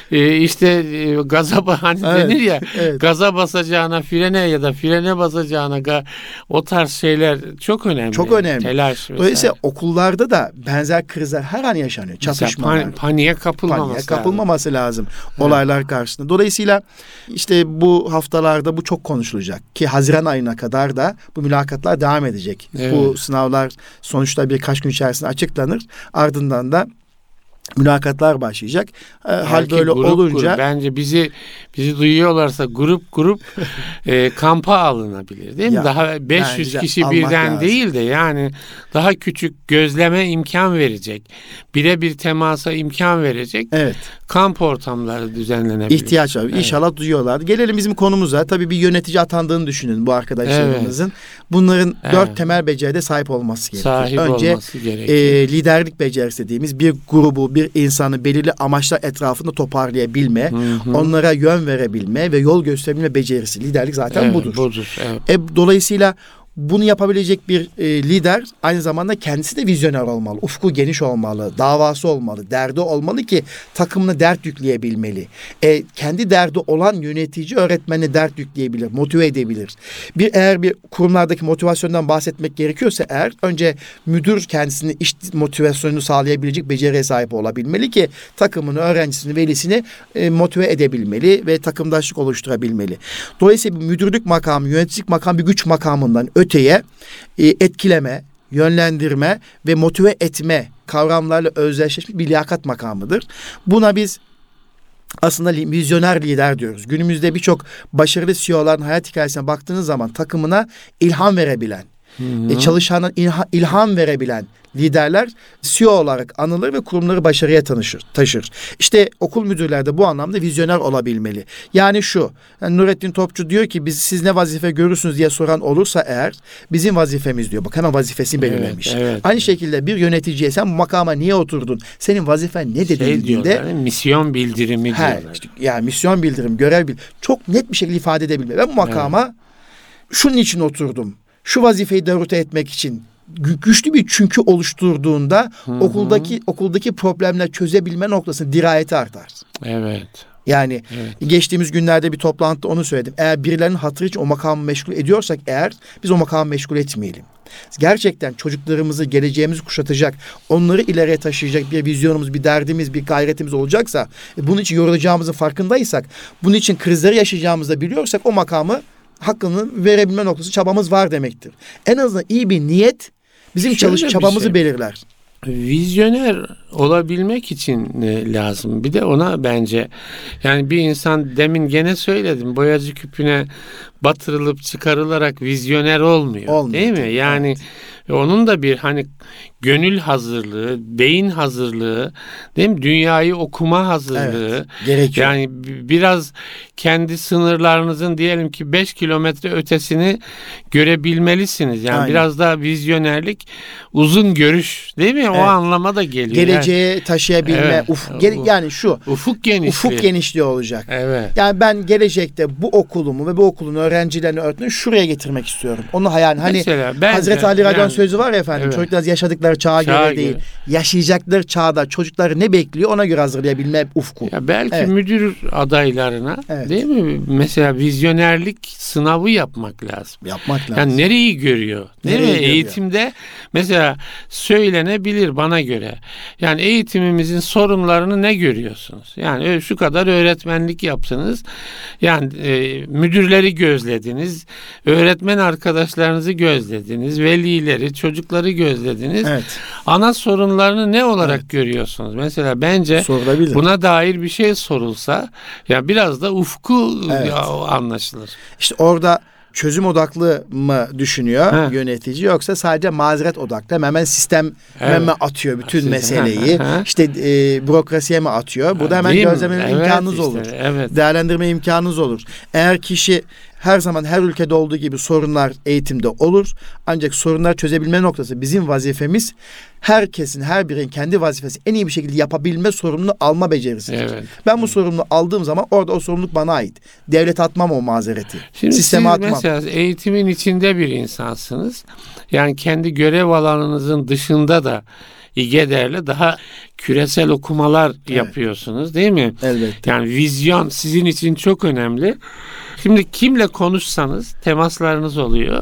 Gaza hani denir ya, gaza basacağına frene ya da frene basacağına o tarz şeyler çok önemli. Çok önemli. Telaş vesaire. Dolayısıyla okullarda da benzer krizler her an yaşanıyor. Çatışmalar. Paniğe kapılmaması lazım. Olaylar karşısında. Dolayısıyla işte bu haftalarda bu çok konuşulacak ki Haziran ayına kadar da bu mülakatlar devam edecek. Evet. Bu sınavlar sonuçta birkaç gün içerisinde açıklanır. Ardından da mülakatlar başlayacak. Hal böyle olunca bence bizi duyuyorlarsa grup kampa alınabilir, değil mi? Daha 500 kişi birden lazım. Değil de yani daha küçük gözleme imkan verecek. Birebir temasa imkan verecek. Evet. Kamp ortamları düzenlenebilir. İhtiyaç var. Evet. İnşallah duyuyorlar. Gelelim bizim konumuza. Tabii bir yönetici atandığını düşünün bu arkadaşlarımızın. Evet. Bunların 4 temel beceride sahip olması gerekiyor. Önce liderlik becerisi dediğimiz bir grubu, bir insanı belirli amaçlar etrafında toparlayabilme, onlara yön verebilme ve yol gösterebilme becerisi. Liderlik zaten budur. Evet. Dolayısıyla bunu yapabilecek bir lider aynı zamanda kendisi de vizyoner olmalı. Ufku geniş olmalı, davası olmalı, derdi olmalı ki takımına dert yükleyebilmeli. Kendi derdi olan yönetici öğretmenine dert yükleyebilir, motive edebilir. Eğer bir kurumlardaki motivasyondan bahsetmek gerekiyorsa önce müdür kendisini iş motivasyonunu sağlayabilecek beceriye sahip olabilmeli ki takımını, öğrencisini, velisini motive edebilmeli ve takımdaşlık oluşturabilmeli. Dolayısıyla bir müdürlük makamı, yöneticilik makamı bir güç makamından öteye etkileme, yönlendirme ve motive etme kavramlarla özdeşleşmiş bir liyakat makamıdır. Buna biz aslında vizyoner lider diyoruz. Günümüzde birçok başarılı CEO'ların hayat hikayesine baktığınız zaman takımına ilham verebilen, çalışana ilham verebilen liderler CEO olarak anılır ve kurumları başarıya taşır. İşte okul müdürleri de bu anlamda vizyoner olabilmeli. Yani Nurettin Topçu diyor ki siz ne vazife görürsünüz diye soran olursa eğer bizim vazifemiz diyor. Bak hemen vazifesini belirlemiş. Evet. Aynı şekilde bir yöneticiye sen bu makama niye oturdun? Senin vazifen ne dediğinde misyon bildirimi diyorlar. Yani misyon bildirim, görev bildirim. Çok net bir şekilde ifade edebilme. Ben bu makama şunun için oturdum. Şu vazifeyi devrute etmek için güçlü bir çünkü oluşturduğunda okuldaki problemler çözebilme noktasında dirayeti artar. Evet. Yani geçtiğimiz günlerde bir toplantıda onu söyledim. Eğer birilerinin hatırı için o makamı meşgul ediyorsak biz o makamı meşgul etmeyelim. Gerçekten çocuklarımızı, geleceğimizi kuşatacak, onları ileriye taşıyacak bir vizyonumuz, bir derdimiz, bir gayretimiz olacaksa, bunun için yorulacağımızın farkındaysak, bunun için krizleri yaşayacağımızı da biliyorsak o makamı hakkını verebilme noktası çabamız var demektir. En azından iyi bir niyet bizim çabamızı belirler. Vizyoner olabilmek için lazım. Bir de ona bence yani bir insan demin gene söyledim boyacı küpüne batırılıp çıkarılarak vizyoner olmuyor. Değil mi? Yani onun da bir gönül hazırlığı, beyin hazırlığı, değil mi? Dünyayı okuma hazırlığı. Gerekiyor. Yani biraz kendi sınırlarınızın diyelim ki 5 kilometre ötesini görebilmelisiniz. Yani biraz daha vizyonerlik, uzun görüş, değil mi? O anlama da geliyor. Geleceğe taşıyabilme, ufuk genişliği olacak. Evet. Yani ben gelecekte bu okulumu ve bu okulun öğrencilerini, öğretmenini şuraya getirmek istiyorum. Onu mesela Hazreti Ali Radyan sözü var ya efendim. Evet. Çocuklar yaşadıkları çağa göre değil. Yaşayacakları çağda çocukları ne bekliyor ona göre hazırlayabilme ufku. Ya belki müdür adaylarına değil mi? Mesela vizyonerlik sınavı yapmak lazım. Yani nereyi görüyor? Değil mi? Eğitimde mesela söylenebilir bana göre. Yani eğitimimizin sorunlarını ne görüyorsunuz? Yani şu kadar öğretmenlik yaptınız. Yani müdürleri gözlediniz. Öğretmen arkadaşlarınızı gözlediniz. Velileri, çocukları gözlediniz. Evet. Ana sorunlarını ne olarak görüyorsunuz? Mesela bence buna dair bir şey sorulsa ya biraz da ufku anlaşılır. İşte orada çözüm odaklı mı düşünüyor yönetici yoksa sadece mazeret odaklı hemen sistem atıyor bütün meseleyi. Bürokrasiye mi atıyor? Burada hemen gözleme imkanınız olur. Değerlendirme imkanınız olur. Eğer kişi her zaman her ülkede olduğu gibi sorunlar eğitimde olur. Ancak sorunlar çözebilme noktası bizim vazifemiz herkesin, her birinin kendi vazifesi en iyi bir şekilde yapabilme sorumluluğunu alma becerisidir. Evet. Ben bu sorumluluğu aldığım zaman orada o sorumluluk bana ait. Devlet atmam o mazereti. Şimdi sisteme atmam. Mesela eğitimin içinde bir insansınız. Yani kendi görev alanınızın dışında da İGEDER'le daha küresel okumalar yapıyorsunuz değil mi? Elbette. Yani vizyon sizin için çok önemli. Şimdi kimle konuşsanız temaslarınız oluyor.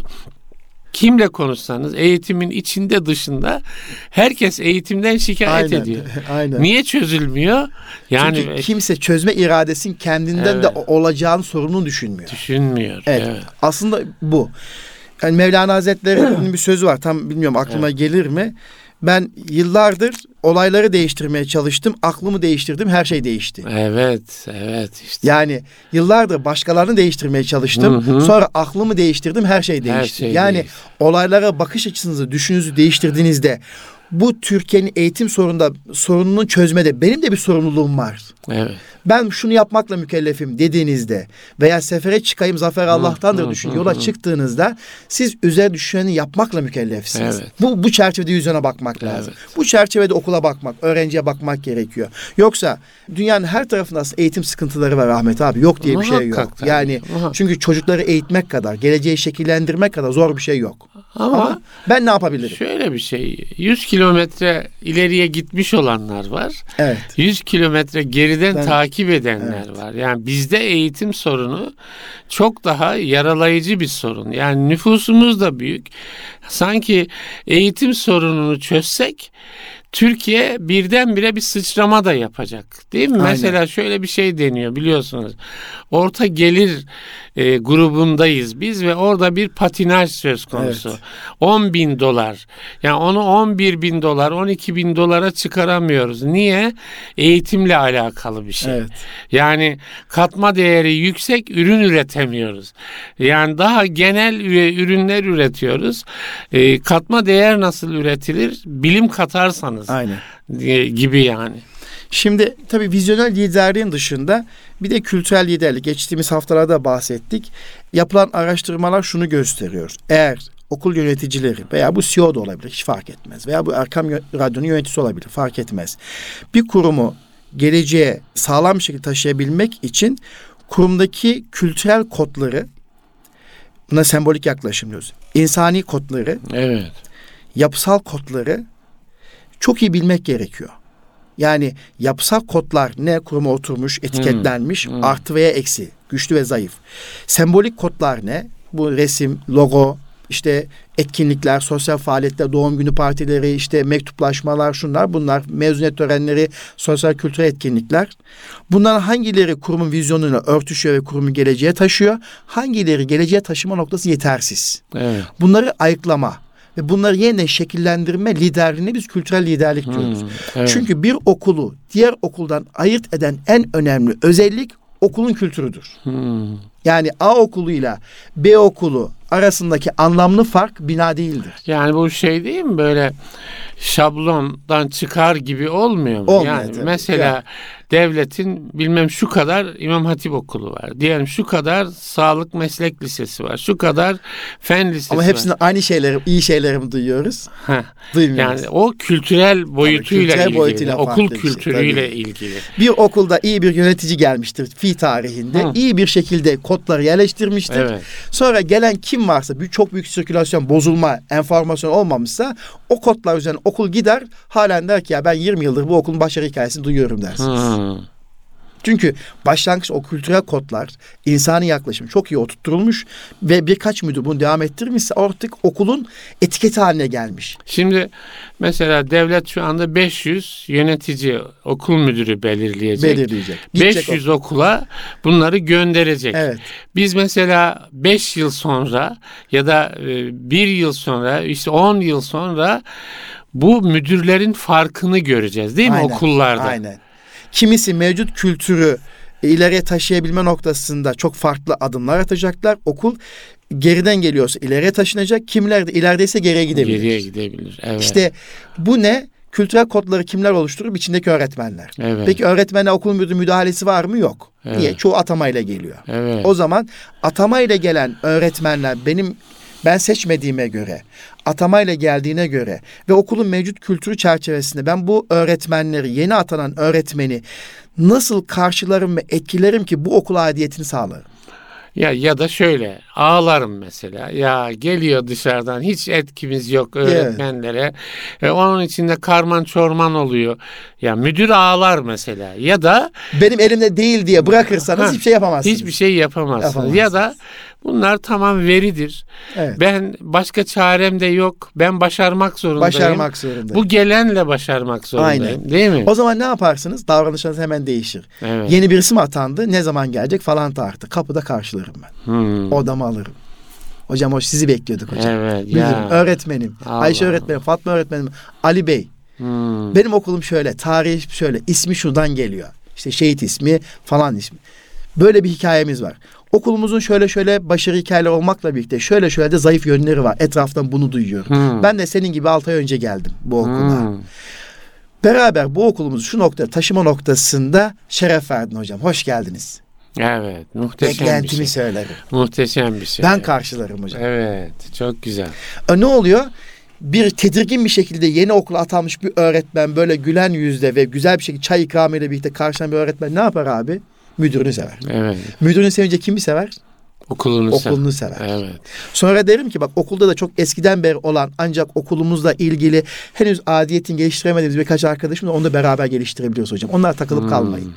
Kimle konuşsanız eğitimin içinde dışında herkes eğitimden şikayet ediyor. Aynen. Niye çözülmüyor? Yani çünkü kimse çözme iradesinin kendinden de olacağını sorununu düşünmüyor. Evet. Aslında bu. Yani Mevlana Hazretleri'nin bir sözü var. Tam bilmiyorum aklıma gelir mi? Ben yıllardır olayları değiştirmeye çalıştım. Aklımı değiştirdim. Her şey değişti. Evet işte. Yani yıllardır başkalarını değiştirmeye çalıştım. Sonra aklımı değiştirdim. Her şey değişti. Yani olaylara bakış açınızı, düşününüzü değiştirdiğinizde bu Türkiye'nin eğitim sorununu çözmede benim de bir sorumluluğum var. Evet. Ben şunu yapmakla mükellefim dediğinizde veya sefere çıkayım zafer Allah'tandır düşün. Yola çıktığınızda siz üzerine düşeni yapmakla mükellefsiniz. Evet. Bu çerçevede vizyona bakmak lazım. Bu çerçevede okula bakmak, öğrenciye bakmak gerekiyor. Yoksa dünyanın her tarafında aslında eğitim sıkıntıları var Ahmet abi. Yok diye bir şey yok. Yani çünkü çocukları eğitmek kadar, geleceği şekillendirmek kadar zor bir şey yok. Ama ben ne yapabilirim? Şöyle bir şey. 100 kilometre ileriye gitmiş olanlar var. Evet. 100 kilometre geriden takip edenler var. Yani bizde eğitim sorunu çok daha yaralayıcı bir sorun. Yani nüfusumuz da büyük. Sanki eğitim sorununu çözsek Türkiye birdenbire bir sıçrama da yapacak. Değil mi? Aynen. Mesela şöyle bir şey deniyor biliyorsunuz. Orta gelir grubundayız biz ve orada bir patinaj söz konusu. Evet. $10.000. Yani onu $11.000, $12.000 çıkaramıyoruz. Niye? Eğitimle alakalı bir şey. Evet. Yani katma değeri yüksek ürün üretemiyoruz. Yani daha genel ürünler üretiyoruz. Katma değer nasıl üretilir? Bilim katarsanız. Aynen. Gibi yani. Şimdi tabii vizyonel liderliğin dışında bir de kültürel liderlik. Geçtiğimiz haftalarda bahsettik. Yapılan araştırmalar şunu gösteriyor. Eğer okul yöneticileri veya bu CEO da olabilir, hiç fark etmez. Veya bu Erkam Radyo'nun yöneticisi olabilir, fark etmez. Bir kurumu geleceğe sağlam bir şekilde taşıyabilmek için kurumdaki kültürel kodları, buna sembolik yaklaşım diyoruz. İnsani kodları, yapısal kodları çok iyi bilmek gerekiyor. Yani yapısal kodlar ne kuruma oturmuş, etiketlenmiş, artı veya eksi, güçlü ve zayıf. Sembolik kodlar ne? Bu resim, logo, işte etkinlikler, sosyal faaliyetler, doğum günü partileri, işte mektuplaşmalar, şunlar bunlar, mezuniyet törenleri, sosyal kültürel etkinlikler. Bunların hangileri kurumun vizyonuyla örtüşüyor ve kurumu geleceğe taşıyor? Hangileri geleceğe taşıma noktası yetersiz? Evet. Bunları ayıklama ve bunları yeniden şekillendirme liderliğine biz kültürel liderlik diyoruz. Evet. Çünkü bir okulu diğer okuldan ayırt eden en önemli özellik okulun kültürüdür. Yani A okuluyla B okulu arasındaki anlamlı fark bina değildir. Yani bu şey değil mi, böyle şablondan çıkar gibi olmuyor mu? Olmuyor, yani tabii. Mesela devletin bilmem şu kadar İmam Hatip okulu var. Diyelim şu kadar sağlık meslek lisesi var. Şu kadar fen lisesi var. Ama hepsinde aynı şeyleri, iyi şeyleri mi duyuyoruz? Duymuyoruz. Yani o kültürel boyutuyla ilgili. Okul kültürüyle ilgili. Bir okulda iyi bir yönetici gelmiştir fi tarihinde. İyi bir şekilde kodları yerleştirmiştir. Evet. Sonra gelen kim varsa çok büyük sirkülasyon, bozulma, enformasyon olmamışsa o kodlar üzerine okul gider halen der ki ya ben 20 yıldır bu okulun başarı hikayesini duyuyorum dersiniz. Çünkü başlangıç o kültürel kodlar, insani yaklaşım çok iyi oturtturulmuş ve birkaç müdür bunu devam ettirmişse artık okulun etiketi haline gelmiş. Şimdi mesela devlet şu anda 500 yönetici, okul müdürü belirleyecek. 500 okula bunları gönderecek. Evet. Biz mesela 5 yıl sonra ya da 1 yıl sonra, işte 10 yıl sonra bu müdürlerin farkını göreceğiz değil mi okullarda? Aynen. Kimisi mevcut kültürü ileriye taşıyabilme noktasında çok farklı adımlar atacaklar. Okul geriden geliyorsa ileriye taşınacak. Kimiler de ilerideyse geriye gidebilir. Geriye gidebilir. Evet. İşte bu ne? Kültürel kodları kimler oluşturur? İçindeki öğretmenler. Evet. Peki öğretmene okul müdürü müdahalesi var mı? Yok. Evet. Niye? Çoğu atamayla geliyor. Evet. O zaman atamayla gelen öğretmenler ben seçmediğime göre, atamayla geldiğine göre ve okulun mevcut kültürü çerçevesinde ben bu öğretmenleri, yeni atanan öğretmeni nasıl karşılarım ve etkilerim ki bu okula aidiyetini sağlarım? Ya da şöyle ağlarım mesela. Ya geliyor dışarıdan hiç etkimiz yok öğretmenlere. Onun içinde karman çorman oluyor. Ya müdür ağlar mesela. Ya da benim elimde değil diye bırakırsanız hiçbir şey yapamazsınız. Hiçbir şey yapamazsınız. Ya da bunlar tamam veridir. Evet. Ben başka çarem de yok. Ben başarmak zorundayım. Bu gelenle başarmak zorundayım. Aynen. Değil mi? O zaman ne yaparsınız? Davranışınız hemen değişir. Evet. Yeni birisi mi atandı? Ne zaman gelecek falan tartı. Kapıda karşılarım ben. Odama alırım. Hocam hoş sizi bekliyorduk hocam. Evet. Müdürüm, öğretmenim, Ayşe öğretmenim, Fatma öğretmenim, Ali Bey. Benim okulum şöyle, tarihi şöyle, ismi şuradan geliyor. İşte şehit ismi falan ismi. Böyle bir hikayemiz var. Okulumuzun şöyle başarı hikayeleri olmakla birlikte şöyle de zayıf yönleri var. Etraftan bunu duyuyorum. Ben de senin gibi 6 ay önce geldim bu okula. Beraber bu okulumuzu şu noktaya taşıma noktasında şeref verdin hocam. Hoş geldiniz. Evet, muhteşem beklentimi bir şey. Söylerim. Muhteşem bir şey. Ben karşılarım hocam. Evet, çok güzel. Ne oluyor? Bir tedirgin bir şekilde yeni okula atanmış bir öğretmen böyle gülen yüzle ve güzel bir şekilde çay ikramıyla birlikte karşılayan bir öğretmen ne yapar abi? Müdürünü sever. Evet. Müdürünü sevince kimi sever? Okulunu sever. Evet. Sonra derim ki bak okulda da çok eskiden beri olan ancak okulumuzla ilgili henüz adiyetini geliştiremediğimiz birkaç arkadaşım da onu da beraber geliştirebiliyoruz hocam. Onlar takılıp kalmayın.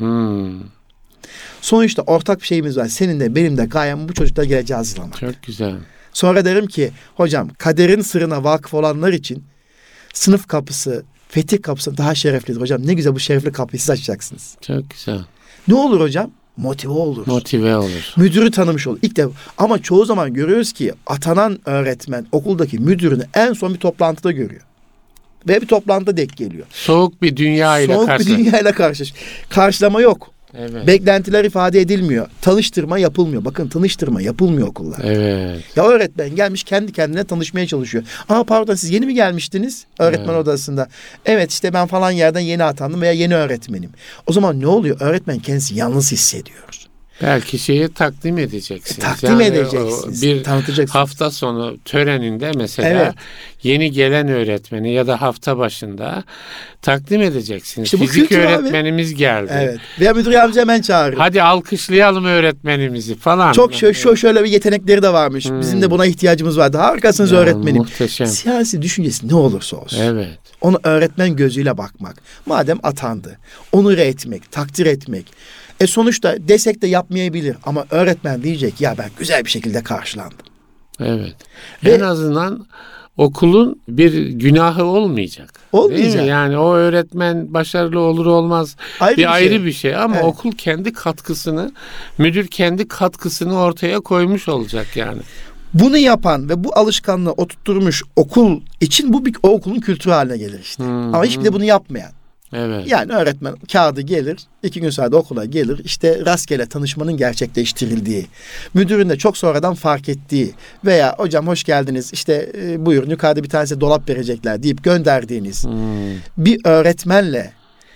Sonuçta ortak bir şeyimiz var. Senin de benim de gayem bu çocuklara geleceği hazırlamak. Çok güzel. Sonra derim ki hocam kaderin sırrına vakıf olanlar için sınıf kapısı, fetih kapısı daha şereflidir. Hocam ne güzel bu şerefli kapıyı siz açacaksınız. Çok güzel. Ne olur hocam? Motive olur. Müdürü tanımış olur. İlk defa. Ama çoğu zaman görüyoruz ki atanan öğretmen okuldaki müdürünü en son bir toplantıda görüyor. Ve bir toplantıda denk geliyor. Soğuk bir dünyayla karşı. Karşılama yok. Evet. Beklentiler ifade edilmiyor. Tanıştırma yapılmıyor. Bakın tanıştırma yapılmıyor okullar. Evet. Ya öğretmen gelmiş kendi kendine tanışmaya çalışıyor. Pardon siz yeni mi gelmiştiniz öğretmen odasında? Evet işte ben falan yerden yeni atandım veya yeni öğretmenim. O zaman ne oluyor? Öğretmen kendisi yalnız hissediyor. Belki şeyi takdim edeceksiniz. Takdim edeceksiniz. Bir hafta sonu töreninde mesela yeni gelen öğretmeni ya da hafta başında takdim edeceksiniz. İşte fizik öğretmenimiz geldi. Evet. Veya müdür yardımcı hemen çağırır. Hadi alkışlayalım öğretmenimizi falan. Çok şöyle bir yetenekleri de varmış. Bizim de buna ihtiyacımız vardı. Harikasınız öğretmenim. Muhteşem. Siyasi düşüncesi ne olursa olsun. Evet. Onu öğretmen gözüyle bakmak. Madem atandı. Onur etmek, takdir etmek. Sonuçta desek de yapmayabilir ama öğretmen diyecek ya ben güzel bir şekilde karşılandım. Evet. En azından okulun bir günahı olmayacak. Olmayacak. Yani o öğretmen başarılı olur olmaz ayrı bir şey ama okul kendi katkısını, müdür kendi katkısını ortaya koymuş olacak yani. Bunu yapan ve bu alışkanlığı oturtturmuş okul için bu o okulun kültürü haline gelir işte. Ama hiçbir de bunu yapmayan. Evet. Yani öğretmen kağıdı gelir, 2 gün sonra da okula gelir, işte rastgele tanışmanın gerçekleştirildiği, müdürün de çok sonradan fark ettiği veya hocam hoş geldiniz, işte buyurun yukarıda bir tanesi dolap verecekler deyip gönderdiğiniz bir öğretmenle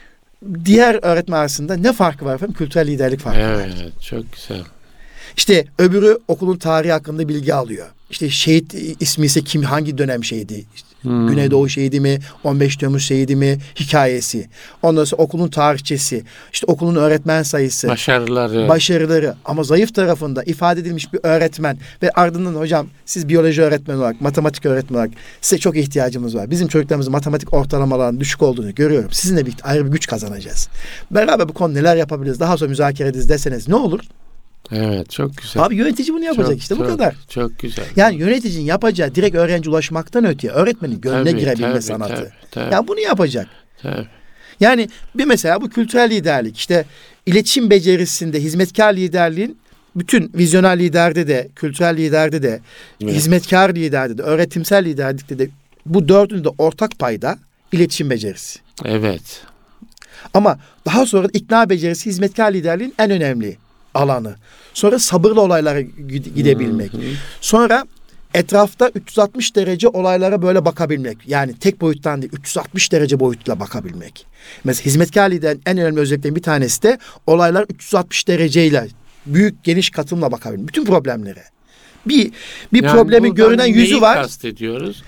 diğer öğretmen arasında ne farkı var efendim? Kültürel liderlik farkı var. Evet, çok güzel. İşte öbürü okulun tarihi hakkında bilgi alıyor. İşte şehit ismi ise kim, hangi dönem şehidi? Güneydoğu şehidi mi, 15 Temmuz şehidi mi, hikayesi. Ondan sonra okulun tarihçesi, işte okulun öğretmen sayısı, başarıları ama zayıf tarafında ifade edilmiş bir öğretmen ve ardından hocam siz biyoloji öğretmeni olarak, matematik öğretmeni olarak size çok ihtiyacımız var. Bizim çocuklarımızın matematik ortalamalarının düşük olduğunu görüyorum. Sizinle birlikte ayrı bir güç kazanacağız. Beraber bu konu neler yapabiliriz, daha sonra müzakere ederiz deseniz ne olur? Evet, çok güzel. Abi yönetici bunu yapacak bu kadar. Çok güzel. Yani yöneticinin yapacağı direkt öğrenci ulaşmaktan öteye öğretmenin gönlüne girebilme sanatı. Yani bunu yapacak. Tabii. Yani bir mesela bu kültürel liderlik, işte iletişim becerisinde hizmetkar liderliğin bütün vizyoner liderde de, kültürel liderde de, hizmetkar liderde de, öğretimsel liderlikte de bu dördünün de ortak payda iletişim becerisi. Evet. Ama daha sonra ikna becerisi hizmetkar liderliğin en önemli alanı. Sonra sabırla olaylara gidebilmek. Sonra etrafta 360 derece olaylara böyle bakabilmek. Yani tek boyuttan değil, 360 derece boyutla bakabilmek. Mesela hizmetkar liderin en önemli özelliklerinden bir tanesi de olaylar 360 dereceyle, büyük geniş katılımla bakabilmek. Bütün problemlere. bir Yani problemin görünen yüzü neyi var. Kastediyoruz?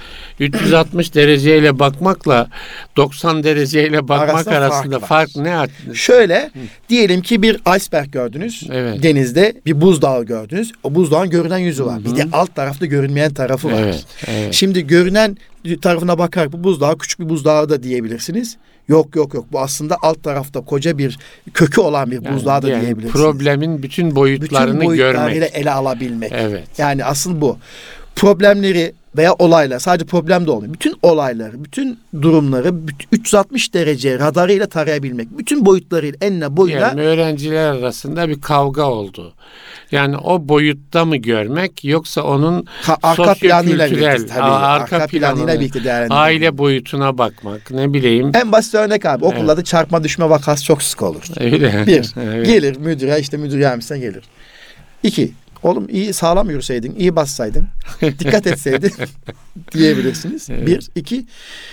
360 dereceyle bakmakla 90 dereceyle bakmak arasında fark ne? Şöyle diyelim ki bir iceberg gördünüz. Evet. Denizde bir buzdağı gördünüz. O buzdağın görünen yüzü var. Bir de alt tarafta görünmeyen tarafı var. Evet, evet. Şimdi görünen tarafına bakarak bu buzdağı küçük bir buzdağı da diyebilirsiniz. Yok. Bu aslında alt tarafta koca bir kökü olan bir buzdağı da diyebilirsiniz. Problemin bütün boyutlarını boyutlarıyla görmek. ele alabilmek. Evet. Yani asıl bu. Problemleri veya olaylar, sadece problem de olmuyor. Bütün olayları, bütün durumları 360 derece radarıyla tarayabilmek. Bütün boyutlarıyla, enine boyuna. Yani öğrenciler arasında bir kavga oldu. Yani o boyutta mı görmek, yoksa onun arka planıyla sosyo-kültürel, birlikte tabii. Arka planıyla birlikte değerlendirmek. Aile boyutuna bakmak, ne bileyim. En basit örnek abi. Okullarda çarpma düşme vakası çok sık olur. Öyle. Bir, Evet. gelir müdüre, işte müdür yardımcısına gelir. 2, oğlum iyi sağlam yürüseydin, iyi bassaydın, dikkat etseydin diyebilirsiniz. Evet. 1, 2,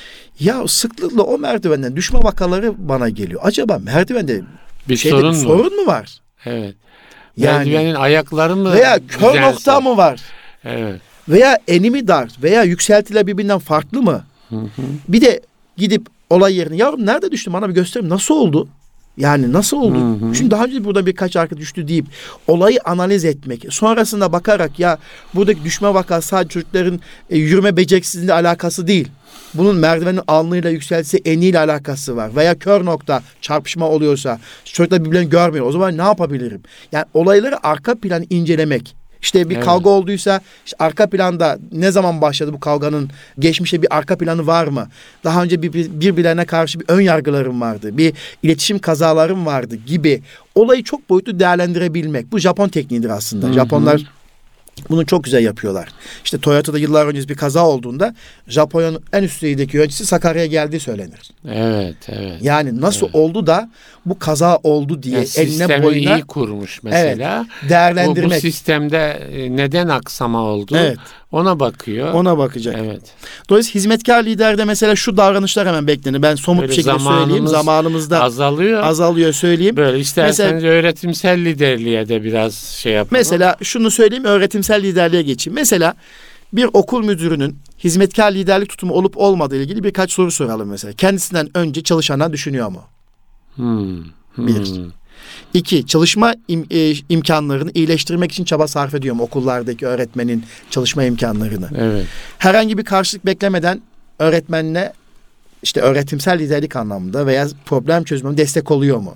ya sıklıkla o merdivenden düşme vakaları bana geliyor. Acaba merdivende bir sorun mu var? Evet. Yani, merdivenin ayakları mı veya kör düzensiz? nokta mı var? Evet. Veya eni mi dar? Veya yükseltiler birbirinden farklı mı? Bir de gidip olay yerine, yavrum nerede düştün, bana bir gösterin, nasıl oldu? Yani nasıl oldu? Çünkü daha önce burada birkaç arkadaş düştü deyip olayı analiz etmek. Sonrasında bakarak, ya buradaki düşme vakası sadece çocukların yürüme beceriksizliğiyle alakası değil. Bunun merdivenin alnıyla yükseltisi eniyle alakası var. Veya kör nokta çarpışma oluyorsa, çocuklar birbirlerini görmüyor. O zaman ne yapabilirim? Yani olayları arka plan incelemek. İşte bir kavga olduysa, işte arka planda ne zaman başladı bu kavganın? Geçmişte bir arka planı var mı? Daha önce birbirlerine karşı bir ön yargılarım vardı. Bir iletişim kazalarım vardı gibi. Olayı çok boyutlu değerlendirebilmek. Bu Japon tekniğidir aslında. Japonlar bunu çok güzel yapıyorlar. İşte Toyota'da yıllar önce bir kaza olduğunda Japonya'nın en üst düzeydeki yöneticisi Sakarya'ya geldiği söylenir. Evet. Yani nasıl oldu da bu kaza oldu diye eline boyuna iyi kurmuş mesela. Evet, değerlendirmek. Bu sistemde neden aksama oldu? Evet. Ona bakıyor. Ona bakacak. Evet. Dolayısıyla hizmetkar liderde mesela şu davranışlar hemen beklenir. Ben somut bir şekilde söyleyeyim. Zamanımızda azalıyor söyleyeyim. Böyle isterseniz mesela, öğretimsel liderliğe de biraz şey yapalım. Mesela şunu söyleyeyim, öğretimsel liderliğe geçeyim. Mesela bir okul müdürünün hizmetkar liderlik tutumu olup olmadığı ile ilgili birkaç soru soralım mesela. Kendisinden önce çalışanlar düşünüyor mu? 1. 2, çalışma imkanlarını iyileştirmek için çaba sarf ediyor mu okullardaki öğretmenin çalışma imkanlarını? Evet. Herhangi bir karşılık beklemeden öğretmenine işte öğretimsel liderlik anlamında veya problem çözümüne destek oluyor mu?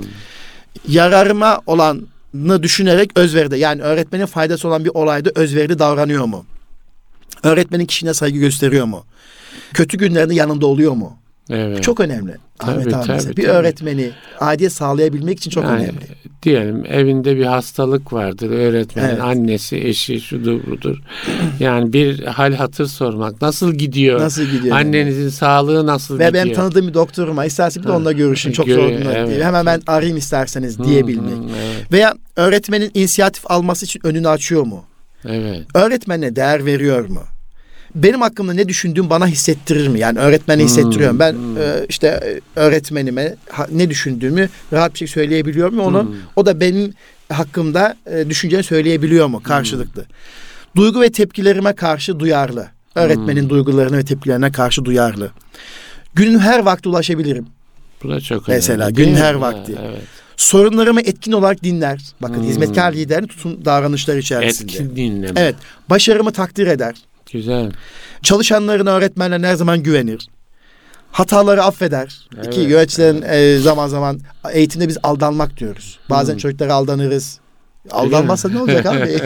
Yararıma olanı düşünerek özveride, yani öğretmenin faydası olan bir olayda özverili davranıyor mu? Öğretmenin kişiliğine saygı gösteriyor mu? Kötü günlerinde yanında oluyor mu? Evet. Çok önemli. Ahmet abi, bir öğretmeni aidiyet sağlayabilmek için çok önemli. Diyelim evinde bir hastalık vardır, öğretmenin annesi, eşi, şudur budur. Yani bir hal hatır sormak. Nasıl gidiyor? Annenizin sağlığı nasıl gidiyor? Ve ben tanıdığım bir doktoruma isterseniz bir de onunla görüşün. Çok zor diye. Hemen ben arayayım isterseniz diyebilmek. Veya öğretmenin inisiyatif alması için önünü açıyor mu? Evet. Öğretmenine değer veriyor mu? Benim hakkımda ne düşündüğüm bana hissettirir mi? Yani öğretmene hissettiriyorum. Ben işte öğretmenime ne düşündüğümü rahat bir şekilde söyleyebiliyor mu? O da benim hakkımda düşünceni söyleyebiliyor mu karşılıklı? Duygu ve tepkilerime karşı duyarlı. Öğretmenin duygularına ve tepkilerine karşı duyarlı. Günün her vakti ulaşabilirim. Bu da çok mesela önemli. günün her vakti. Evet. Sorunlarımı etkin olarak dinler. Bakın hizmetkar liderin tutum davranışlar içerisinde. Etkin dinleme. Evet. Başarımı takdir eder. Güzel. Çalışanlarına, öğretmenlerine her zaman güvenir. Hataları affeder. Evet, yöneticilerin zaman zaman eğitimde biz aldanmak diyoruz. Bazen çocuklara aldanırız. Aldanmazsa ne olacak abi?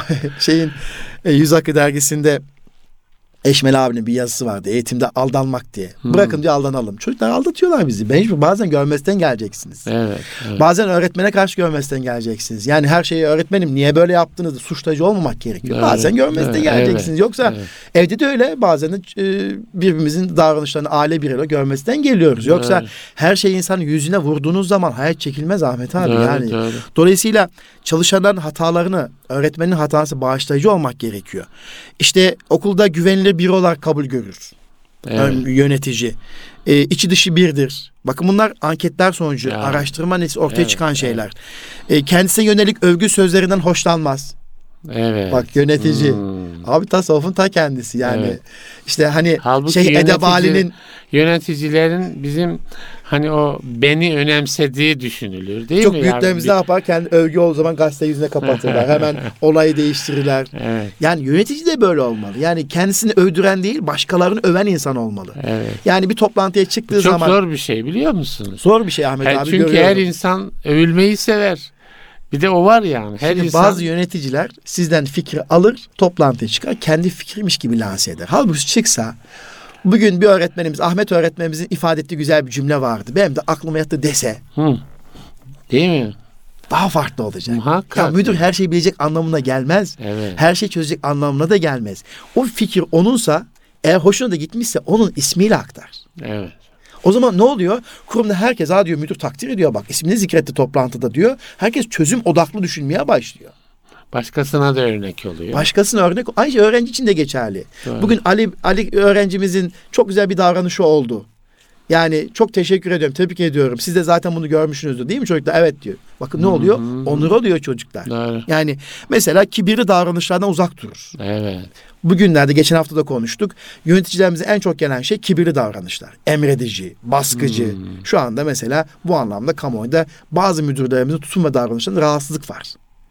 Yüz Hakkı dergisinde Eşmel abinin bir yazısı vardı. Eğitimde aldanmak diye. Bırakın diye aldanalım. Çocuklar aldatıyorlar bizi. Bazen görmezden geleceksiniz. Evet. Bazen öğretmene karşı görmezden geleceksiniz. Yani her şeyi öğretmenim niye böyle yaptınız? Suçlayıcı olmamak gerekiyor. Evet. Bazen görmezden geleceksiniz. Yoksa evde de öyle. Bazen de birbirimizin davranışlarını aile bireyler görmezden geliyoruz. Yoksa her şeyi insanın yüzüne vurduğunuz zaman hayat çekilmez Ahmet abi. Dolayısıyla çalışanların hatalarını, öğretmenin hatası bağışlayıcı olmak gerekiyor. İşte okulda güvenilir biri olarak kabul görür. Yönetici. İçi dışı birdir. Bakın bunlar anketler sonucu, araştırma neticesi ortaya çıkan şeyler. Kendisine yönelik övgü sözlerinden hoşlanmaz. Evet. Bak yönetici. Abi tasavvufun ta kendisi yani. Evet. İşte hani halbuki Edebali'nin yöneticilerin bizim hani o beni önemsediği düşünülür değil çok mi? büyüklerimiz Yani ne yapar? Kendi övgü olduğu zaman gazete yüzüne kapatırlar. Hemen olayı değiştirirler. Evet. Yani yönetici de böyle olmalı. Yani kendisini övdüren değil, başkalarını öven insan olmalı. Evet. Yani bir toplantıya çıktığı çok zaman zor bir şey biliyor musunuz? zor bir şey Ahmet abi, çünkü görüyorum. her insan övülmeyi sever. Bir de o var yani. Her Şimdi insan... bazı yöneticiler sizden fikri alır, toplantıya çıkar, kendi fikriymiş gibi lanse eder. Halbuki çıksa, bugün bir öğretmenimiz, Ahmet öğretmenimizin ifade ettiği güzel bir cümle vardı. Benim de aklıma yattı dese. Değil mi? Daha farklı olacak. Muhakkak. Ya müdür her şeyi bilecek anlamına gelmez. Evet. Her şeyi çözecek anlamına da gelmez. O fikir onunsa, eğer hoşuna da gitmişse onun ismiyle aktar. Evet. O zaman ne oluyor? Kurumda herkes diyor müdür takdir ediyor, bak ismini zikretti toplantıda diyor. Herkes çözüm odaklı düşünmeye başlıyor. Başkasına da örnek oluyor. Başkasına örnek. Ayrıca öğrenci için de geçerli. Doğru. Bugün Ali öğrencimizin çok güzel bir davranışı oldu. Yani çok teşekkür ediyorum, tebrik ediyorum. Siz de zaten bunu görmüşsünüzdür değil mi çocuklar? Evet diyor. Bakın ne oluyor? Onur oluyor çocuklar. Doğru. Yani mesela kibirli davranışlardan uzak durur. Evet. Bugünlerde geçen hafta da konuştuk. Yöneticilerimize en çok gelen şey kibirli davranışlar. Emredici, baskıcı. Şu anda mesela bu anlamda kamuoyunda bazı müdürlerimizin tutum ve davranışlarında rahatsızlık var.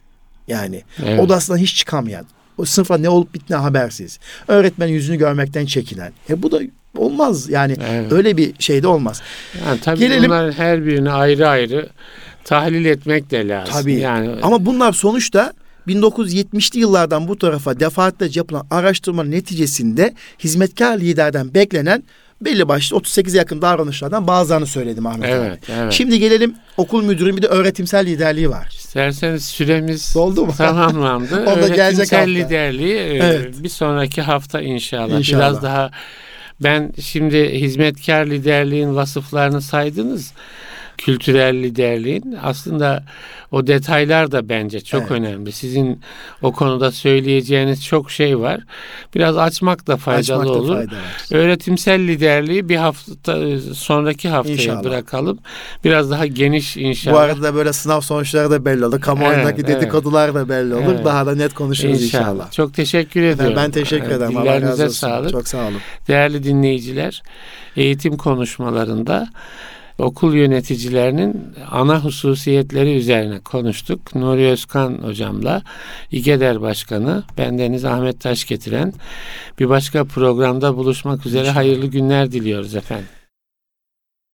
Yani Evet. odasından hiç çıkamayan, o sınıfa ne olup bittiğine habersiz, öğretmenin yüzünü görmekten çekinen. Bu da olmaz yani, Evet. öyle bir şey de olmaz. Yani tabii Gelelim- bunların her birini ayrı ayrı tahlil etmek de lazım. Tabii. Yani Ama bunlar sonuçta 1970'li yıllardan bu tarafa defaatlerce yapılan araştırma neticesinde hizmetkar liderden beklenen belli başlı 38'e yakın davranışlardan bazılarını söyledim Ahmet abi. Evet, evet. Şimdi gelelim okul müdürünün bir de öğretimsel liderliği var. İsterseniz süremiz Doldu mu? tamamlandı. O da gelecek Öğretimsel hafta. liderliği Evet. bir sonraki hafta inşallah. İnşallah. Biraz daha ben şimdi hizmetkar liderliğin vasıflarını saydınız. Kültürel liderliğin aslında o detaylar da bence çok Evet. önemli. Sizin o konuda söyleyeceğiniz çok şey var. Biraz açmak da faydalı Açmakta olur. fayda var. Öğretimsel liderliği bir hafta sonraki haftaya İnşallah. bırakalım. Biraz daha geniş inşallah. Bu arada böyle sınav sonuçları da belli olur. Kamuoyundaki Evet, dedikodular da belli olur. Evet. Daha da net konuşuruz inşallah. Çok teşekkür ediyorum. Ben teşekkür ederim. Allah razı Dillerinize olsun. sağlık. Çok sağ olun. Değerli dinleyiciler, eğitim konuşmalarında okul yöneticilerinin ana hususiyetleri üzerine konuştuk. Nuri Özkan hocamla, İGEDER Başkanı, bendeniz Ahmet Taşgetiren. Bir başka programda buluşmak üzere, hayırlı günler diliyoruz efendim.